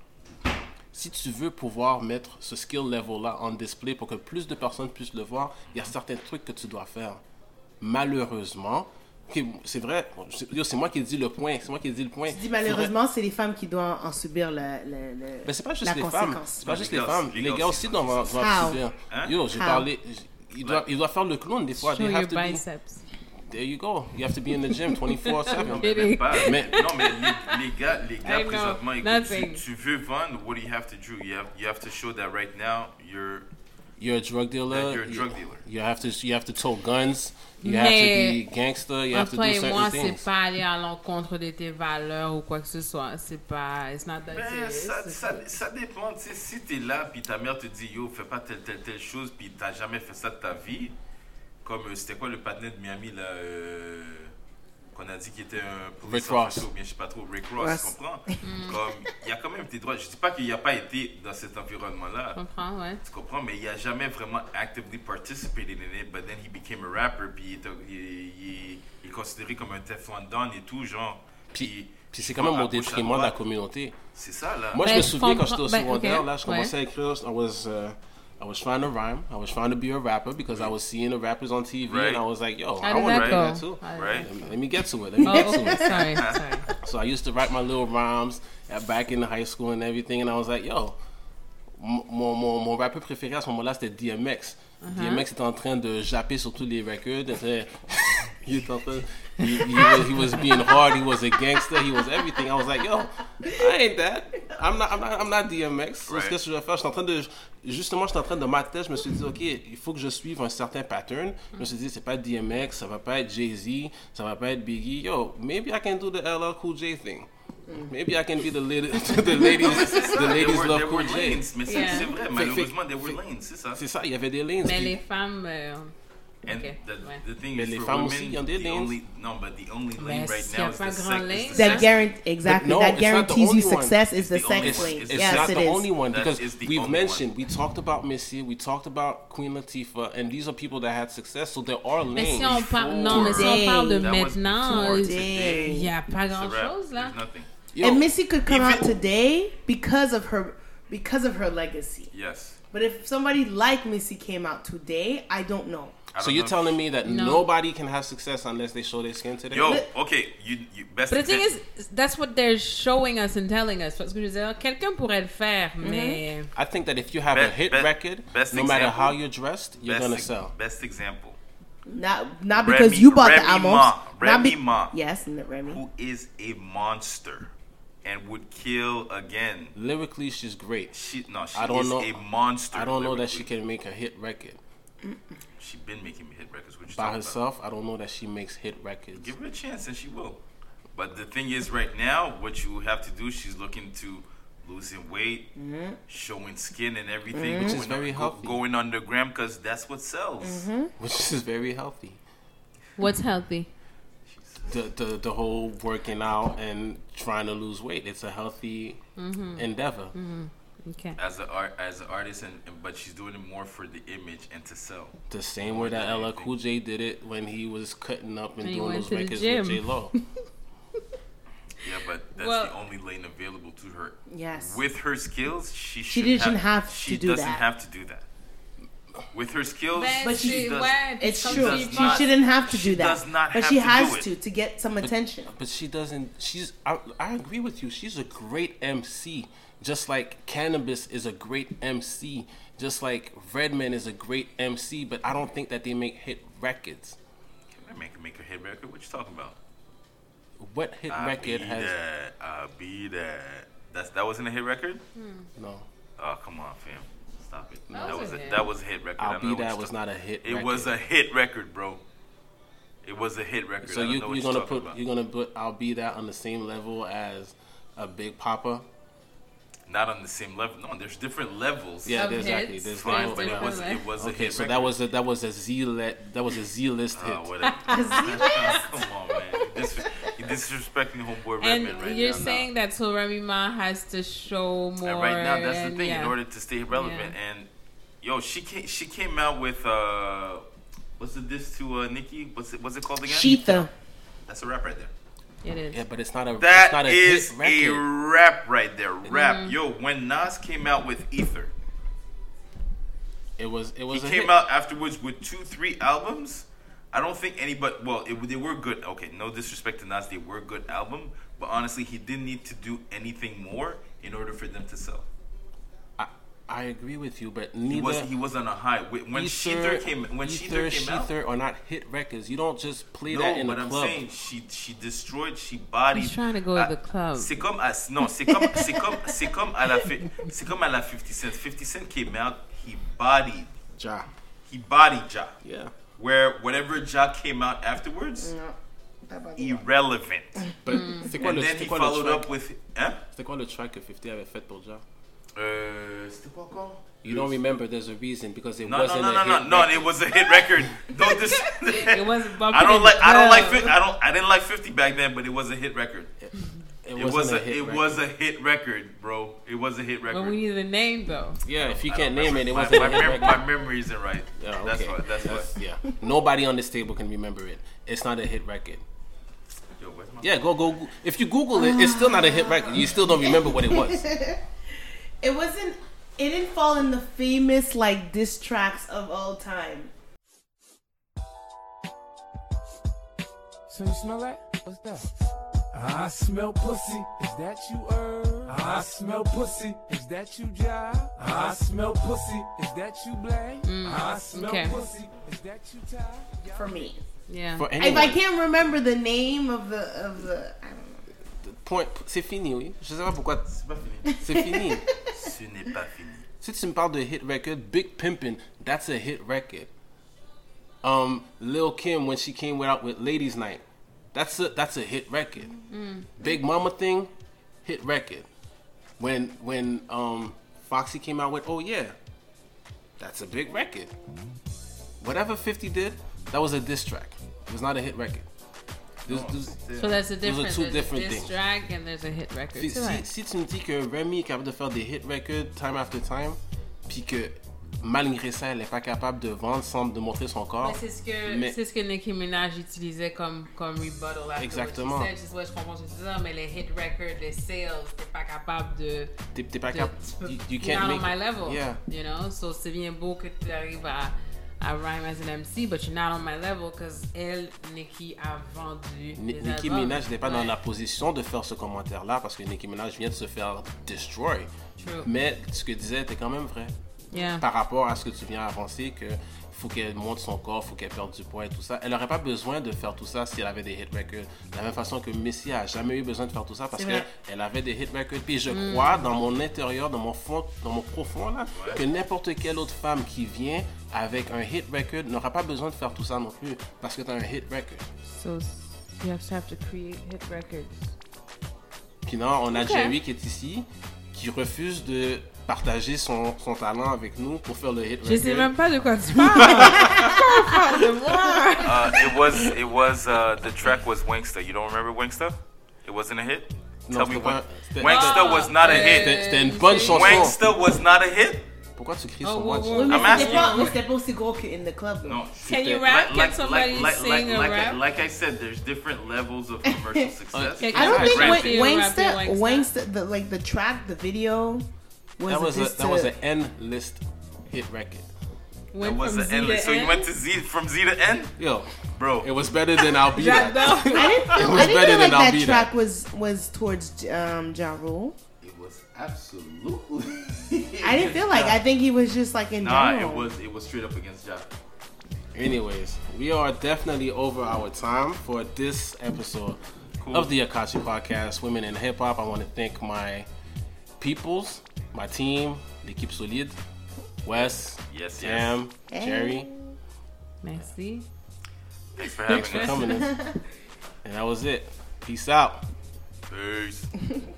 S1: si tu veux pouvoir mettre ce skill level-là en display pour que plus de personnes puissent le voir, il y a certains trucs que tu dois faire. Malheureusement, okay, c'est vrai, c'est moi qui dis le point. C'est moi qui dis le point.
S5: Tu dis malheureusement, c'est les femmes qui doivent en subir
S1: Mais c'est pas juste
S5: la
S1: les
S5: conséquence.
S1: femmes. C'est pas juste les femmes. Les gars aussi doivent subir. Yo, j'ai parlé. Il doit faire le clown des fois.
S4: Show your biceps.
S1: There you go. You have to be in the gym 24/7.
S2: Non, mais les gars
S4: I know,
S2: présentement, écoute,
S4: nothing.
S2: tu veux vendre, what do you have to do? You have to show that right now
S1: You're a drug dealer.
S2: You're a drug dealer.
S1: You have to tote guns. You have to be gangster. You have to do
S4: Enfin,
S1: certain
S4: moi,
S1: things.
S4: c'est pas aller à l'encontre de tes valeurs ou quoi que ce soit. C'est pas. It's not that
S2: Ben,
S4: serious.
S2: ça dépend. Tu sais, si t'es là, puis ta mère te dit, yo, fais pas telle chose, puis t'as jamais fait ça de ta vie, comme c'était quoi le patinet de Miami, là, qu'on a dit qu'il était un
S1: Rick
S2: police
S1: Ross.
S2: officer ou bien je sais pas trop Rick Ross, tu comprends? Comme il y a quand même des droits. Je dis pas qu'il n'y a pas été dans cet environnement-là.
S4: Je comprends, ouais.
S2: Tu comprends? Mais il a jamais vraiment actively participated in it. But then he became a rapper. Puis il est considéré comme un Teflon Don et tout, genre.
S1: Puis c'est quand même au détriment de la communauté.
S2: C'est ça, là.
S1: Moi, je me souviens quand j'étais au secondaire,
S4: ok,
S1: là, je commençais à écrire. I was trying to rhyme. I was trying to be a rapper because I was seeing the rappers on TV,
S2: Right.
S1: and I was like, "Yo,
S4: How
S1: I
S4: did
S1: want to
S4: that
S1: do
S4: go?
S1: that too."
S2: Right?
S1: Let me get to it. Let me
S4: Oh,
S1: get to
S4: okay.
S1: it.
S4: Sorry.
S1: So I used to write my little rhymes back in high school and everything, and I was like, "Yo, mon rappeur préféré à ce moment-là, c'était DMX." DMX était en train de japper sur tous les records. Il était en train, he was being hard. He was a gangster. He was everything. I was like, yo, I ain't that. I'm not DMX.
S2: Right.
S1: Qu'est-ce que je vais faire? Justement, j'étais en train de ma tête. Je me suis dit, ok, il faut que je suive un certain pattern. Je me suis dit, c'est pas DMX, ça va pas être Jay-Z, ça va pas être Biggie. Yo, maybe I can do the LL Cool J thing. Maybe I can be the ladies love Cool J.
S2: Lanes, mais
S4: Yeah.
S2: c'est vrai, malheureusement, there were lanes, c'est ça.
S1: C'est ça, il y avait des lanes.
S4: Mais
S1: Puis-
S4: les femmes...
S2: And
S4: ok,
S2: the, the thing
S1: Mais
S2: is,
S1: les
S2: for
S1: femmes
S2: women,
S1: aussi, il y a des
S2: the
S1: lanes.
S2: only, no, but the only
S4: Mais
S2: lane right
S4: s'il y a
S2: now is
S4: pas
S2: the
S4: grand
S2: sex.
S4: lane.
S2: Is the
S5: That
S2: sex.
S5: exactly.
S1: No,
S5: that
S1: it's not the
S5: guarantees
S1: only
S5: you
S1: one.
S5: success is the
S2: It's the only-
S5: sex lane.
S1: It's
S5: Yes,
S1: not
S5: it
S1: the
S5: is.
S1: only one
S2: That
S1: because
S2: is the
S1: we've
S2: only
S1: mentioned,
S2: one.
S1: we talked about Missy, we talked about Queen Latifah, and these are people that had success, so there are
S4: Mais
S1: lanes.
S4: si on parle... Non, mais si on
S5: Today.
S4: parle de
S2: That was
S4: maintenant,
S2: before
S4: il
S2: today.
S4: n'y a pas
S2: It's a wrap.
S4: grand-chose, là.
S2: There's nothing.
S1: Yo,
S5: And Missy could come
S2: Even-
S5: out today because of her legacy.
S2: Yes.
S5: But if somebody like Missy came out today, I don't know.
S2: I
S1: so
S2: don't
S1: you're
S2: know if-
S1: telling me that
S4: No.
S1: nobody can have success unless they show their skin today?
S2: Yo, okay, you best.
S4: But the thing is, that's what they're showing us and telling us. Parce que je veux dire, quelqu'un pourrait le faire, mais...
S1: I think that if you have a hit record,
S2: best
S1: no matter
S2: example-
S1: how you're dressed, you're
S2: best
S1: gonna
S2: ex-
S1: sell.
S2: Best example.
S5: Not because
S2: Remy-
S5: you bought the
S2: Remy
S5: albums.
S2: Ma.
S5: Not
S2: Remy Ma.
S5: Yes, Remy.
S2: Who is a monster and would kill again.
S1: Lyrically, she's great.
S2: She
S1: I don't
S2: is
S1: know-
S2: a monster.
S1: I don't know that
S2: lyrically.
S1: she can make a hit record.
S2: She been making hit records. What you
S1: By
S2: talking
S1: herself, I don't know that she makes hit records.
S2: about? Give her a chance and she will. But the thing is, right now, what you have to do, she's looking to losing weight, showing skin and everything,
S1: Which is very healthy.
S2: going underground because that's what sells.
S1: Which is very healthy.
S4: What's healthy?
S1: The whole working out and trying to lose weight. It's a healthy endeavor.
S4: Okay.
S2: As an artist, but she's doing it more for the image and to sell.
S1: The same way that LL Cool J did it when he was cutting up and
S4: And he
S1: doing
S4: went
S1: those
S4: to the
S1: records
S4: gym.
S1: with J Lo.
S2: Yeah, but that's
S4: Well-
S2: the only lane available to her.
S5: Yes.
S2: With her skills, she
S5: didn't have
S2: she
S5: to do
S2: doesn't
S5: that.
S2: have to do that. With her skills,
S4: But
S2: she
S4: she-
S2: does.
S4: ouais,
S5: It's
S4: comme
S5: true.
S4: tu
S2: does
S5: She
S2: not-
S5: shouldn't have to
S2: she
S5: do that.
S2: does not
S5: but
S2: have
S5: she
S2: to
S5: has
S2: do it.
S5: to get some attention.
S1: But she doesn't. I agree with you. She's a great MC. Just like Cannabis is a great MC. Just like Redman is a great MC. But I don't think that they make hit records.
S2: Can I make a hit record? What you talking about?
S1: What hit record has
S2: I'll be that. That wasn't a hit record?
S1: no?
S2: Oh, come on, fam. Stop it.
S4: That was a hit.
S2: That was a hit record. I
S1: I'll
S2: don't
S1: Be
S2: know what
S1: That
S2: you're
S1: was
S2: talking-
S1: not a hit.
S2: It
S1: record.
S2: was a hit record, bro. It was a hit record.
S1: So
S2: I don't
S1: you're
S2: know what
S1: gonna
S2: talking about.
S1: you're gonna put I'll Be That on the same level as a Big Papa.
S2: Not on the same level. No, there's different levels.
S1: Yeah,
S4: Of
S1: exactly.
S4: hits.
S1: There's
S2: Fine,
S1: no,
S2: but
S4: different
S2: it was a
S1: okay.
S2: hit
S1: So
S2: record.
S1: that was a Z list hit.
S2: Whatever. Come on, man. You're disrespecting homeboy
S4: And
S2: Redman right
S4: you're
S2: now.
S4: saying that so Remy Ma has to show more.
S2: And right now, that's
S4: and
S2: the thing.
S4: yeah.
S2: In order to stay relevant, and yo, she came out with what's the diss to Nicki? What's it called again?
S5: Sheetha.
S2: That's a rap right there.
S4: It is.
S1: Yeah, but it's not a it's
S2: That
S1: not a
S2: is
S1: hit
S2: a
S1: record.
S2: rap right there. Rap. Yo, when Nas came out with Ether,
S1: It was
S2: he
S1: a
S2: came
S1: hit.
S2: out afterwards with 2-3 albums. I don't think anybody. Well, they were good. Okay, no disrespect to Nas, they were good album. But honestly, he didn't need to do anything more in order for them to sell.
S1: I agree with you, but
S2: He
S1: neither
S2: was on a high. When Sheether came out,
S1: Sheether are not hit records. You don't just play that
S2: no,
S1: in the
S2: but I'm
S1: club.
S2: saying she destroyed, she bodied.
S4: He's trying to go to the club.
S2: C'est comme à, non, c'est comme à la 50 Cent. 50 Cent came out, he bodied Ja.
S1: Yeah,
S2: Where whatever Ja came out afterwards, irrelevant.
S1: but c'est quoi
S2: And
S1: le
S2: then
S1: c'était
S2: he
S1: quoi
S2: followed
S1: le
S2: up
S1: track?
S2: with, hein?
S1: C'était quoi le track que 50 avait fait pour Ja?
S2: C'était quoi encore?
S1: You don't remember? There's a reason because it
S2: No,
S1: wasn't a hit
S2: no.
S1: record.
S2: It was a hit record. Don't dis-
S4: It wasn't bumping
S2: I don't
S4: in
S2: like.
S4: the
S2: I don't like.
S4: club.
S2: I didn't like 50 back then, but it was a hit record.
S1: It
S2: It
S1: wasn't a hit
S2: It
S1: record.
S2: was a hit record, bro. It was a hit record.
S4: But we need a name though.
S1: Yeah, if you
S2: I
S1: can't
S2: don't
S1: name it,
S2: remember.
S1: it wasn't a hit record.
S2: My memory isn't right.
S1: Yeah, okay.
S2: That's why. That's why.
S1: Yeah. Nobody on this table can remember it. It's not a hit record.
S2: Yo, where's my-
S1: Yeah, go. If you Google it, it's still not a hit record. You still don't remember what it was.
S5: It wasn't. It didn't fall in the famous like diss tracks of all time.
S8: So you smell that? What's that? I smell pussy. Is that you, I smell pussy. Is that you, Jive? I smell pussy. Is that you, Blay? I smell
S4: okay.
S8: pussy. Is that you, Ty?
S5: For me,
S4: Yeah.
S1: For
S5: if
S1: anyone.
S5: I can't remember the name of the, I don't know.
S1: Point. C'est fini, oui. Je sais pas pourquoi.
S2: C'est pas fini.
S1: C'est fini.
S2: Ce n'est pas fini.
S1: Si tu me parles de hit record, Big Pimpin', that's a hit record. Lil Kim when she came out with Ladies Night, that's a hit record. Big Mama Thing, hit record. When Foxy came out with Oh Yeah, that's a big record. Whatever 50 did, that was a diss track. It was not a hit record.
S4: So that's a
S1: Those are
S4: difference.
S1: two
S4: There's
S1: different
S4: a diss
S1: things.
S4: track and there's a hit record.
S1: Si,
S4: C'est vrai.
S1: si tu me dis que Remy est capable de faire des hit records time after time, puis que malgré ça, elle n'est pas capable de vendre sans de montrer son corps.
S4: Mais
S1: Mais-
S4: c'est ce que Nicki Minaj utilisait comme rebuttal. after
S1: Exactement.
S4: what she said. Ouais, je comprends ce que tu dis, mais les hit records, les sales, t'es pas capable de...
S1: T'es pas
S4: de-
S1: capable. You
S4: you're
S1: can't
S4: not
S1: make
S4: on my
S1: it.
S4: level.
S1: Yeah.
S4: You know? So c'est bien beau que tu arrives à rhyme as an MC, but you're not on my level because Nicki a vendu des
S1: Nicki
S4: albums.
S1: Minaj n'est pas dans
S4: Ouais.
S1: la position de faire ce commentaire-là parce que Nicki Minaj vient de se faire destroy.
S4: True.
S1: Mais ce que disait était quand même vrai.
S4: Yeah.
S1: Par rapport à ce que tu viens avancer, que faut qu'elle monte son corps, faut qu'elle perde du poids et tout ça. Elle n'aurait pas besoin de faire tout ça si elle avait des hit records. De la même façon que Missy a jamais eu besoin de faire tout ça parce
S4: C'est vrai.
S1: qu'elle avait des hit records. Puis je crois dans mon intérieur, dans mon fond, dans mon profond là, que n'importe quelle autre femme qui vient avec un hit record n'aura pas besoin de faire tout ça non plus parce que tu as un hit record.
S4: So you have to create hit records.
S1: Puis non, on a Jerry qui est ici, qui refuse de partager son talent avec nous pour faire le hit record.
S4: Je sais même pas de quoi tu parles.
S2: It was the track was Wangsta. You don't remember Wangsta? It wasn't a hit?
S1: Non,
S2: Tell me
S1: c'était
S2: when.
S1: pas- c'était-
S2: Wangsta was not a hit.
S1: C'était une bonne chanson.
S2: Wangsta was not a hit?
S1: Pourquoi tu cries
S4: Oh,
S1: sur
S4: wow,
S1: moi?
S4: wow.
S5: Oui, mais
S2: I'm
S5: c'était
S2: asking
S5: pas,
S2: you.
S5: mais c'était pas aussi gros que In The Club.
S2: No.
S4: Can you rap? Can somebody sing a rap?
S2: Like I said, there's different levels of commercial success.
S4: Okay,
S5: I don't think
S4: Granted.
S5: Wangsta, the track, the video was
S1: That was an N-list hit record.
S2: That
S4: Went
S2: was
S4: from
S2: the
S4: Z
S2: endless.
S4: to
S2: So you
S4: N?
S2: went to Z from Z to N,
S1: Yo,
S2: bro.
S1: it was better than I'll Be That.
S4: J'adore.
S5: I didn't
S1: better
S5: feel like
S1: than I'll
S5: that
S1: Be
S5: track
S1: That.
S5: was towards Ja Rule.
S2: It was absolutely.
S5: I didn't feel like. I think he was just like in
S2: Nah,
S5: general.
S2: it was straight up against Ja.
S1: Anyways, we are definitely over our time for this episode
S2: Cool.
S1: of the Akachi Podcast, Women in Hip Hop. I want to thank my peoples, my team, l'équipe solide, Wes,
S2: Yes,
S1: Tam,
S5: yes.
S1: Jerry.
S4: Merci.
S2: Thanks for having
S1: Thanks for
S2: us.
S1: coming in. And that was it. Peace out.
S2: Peace.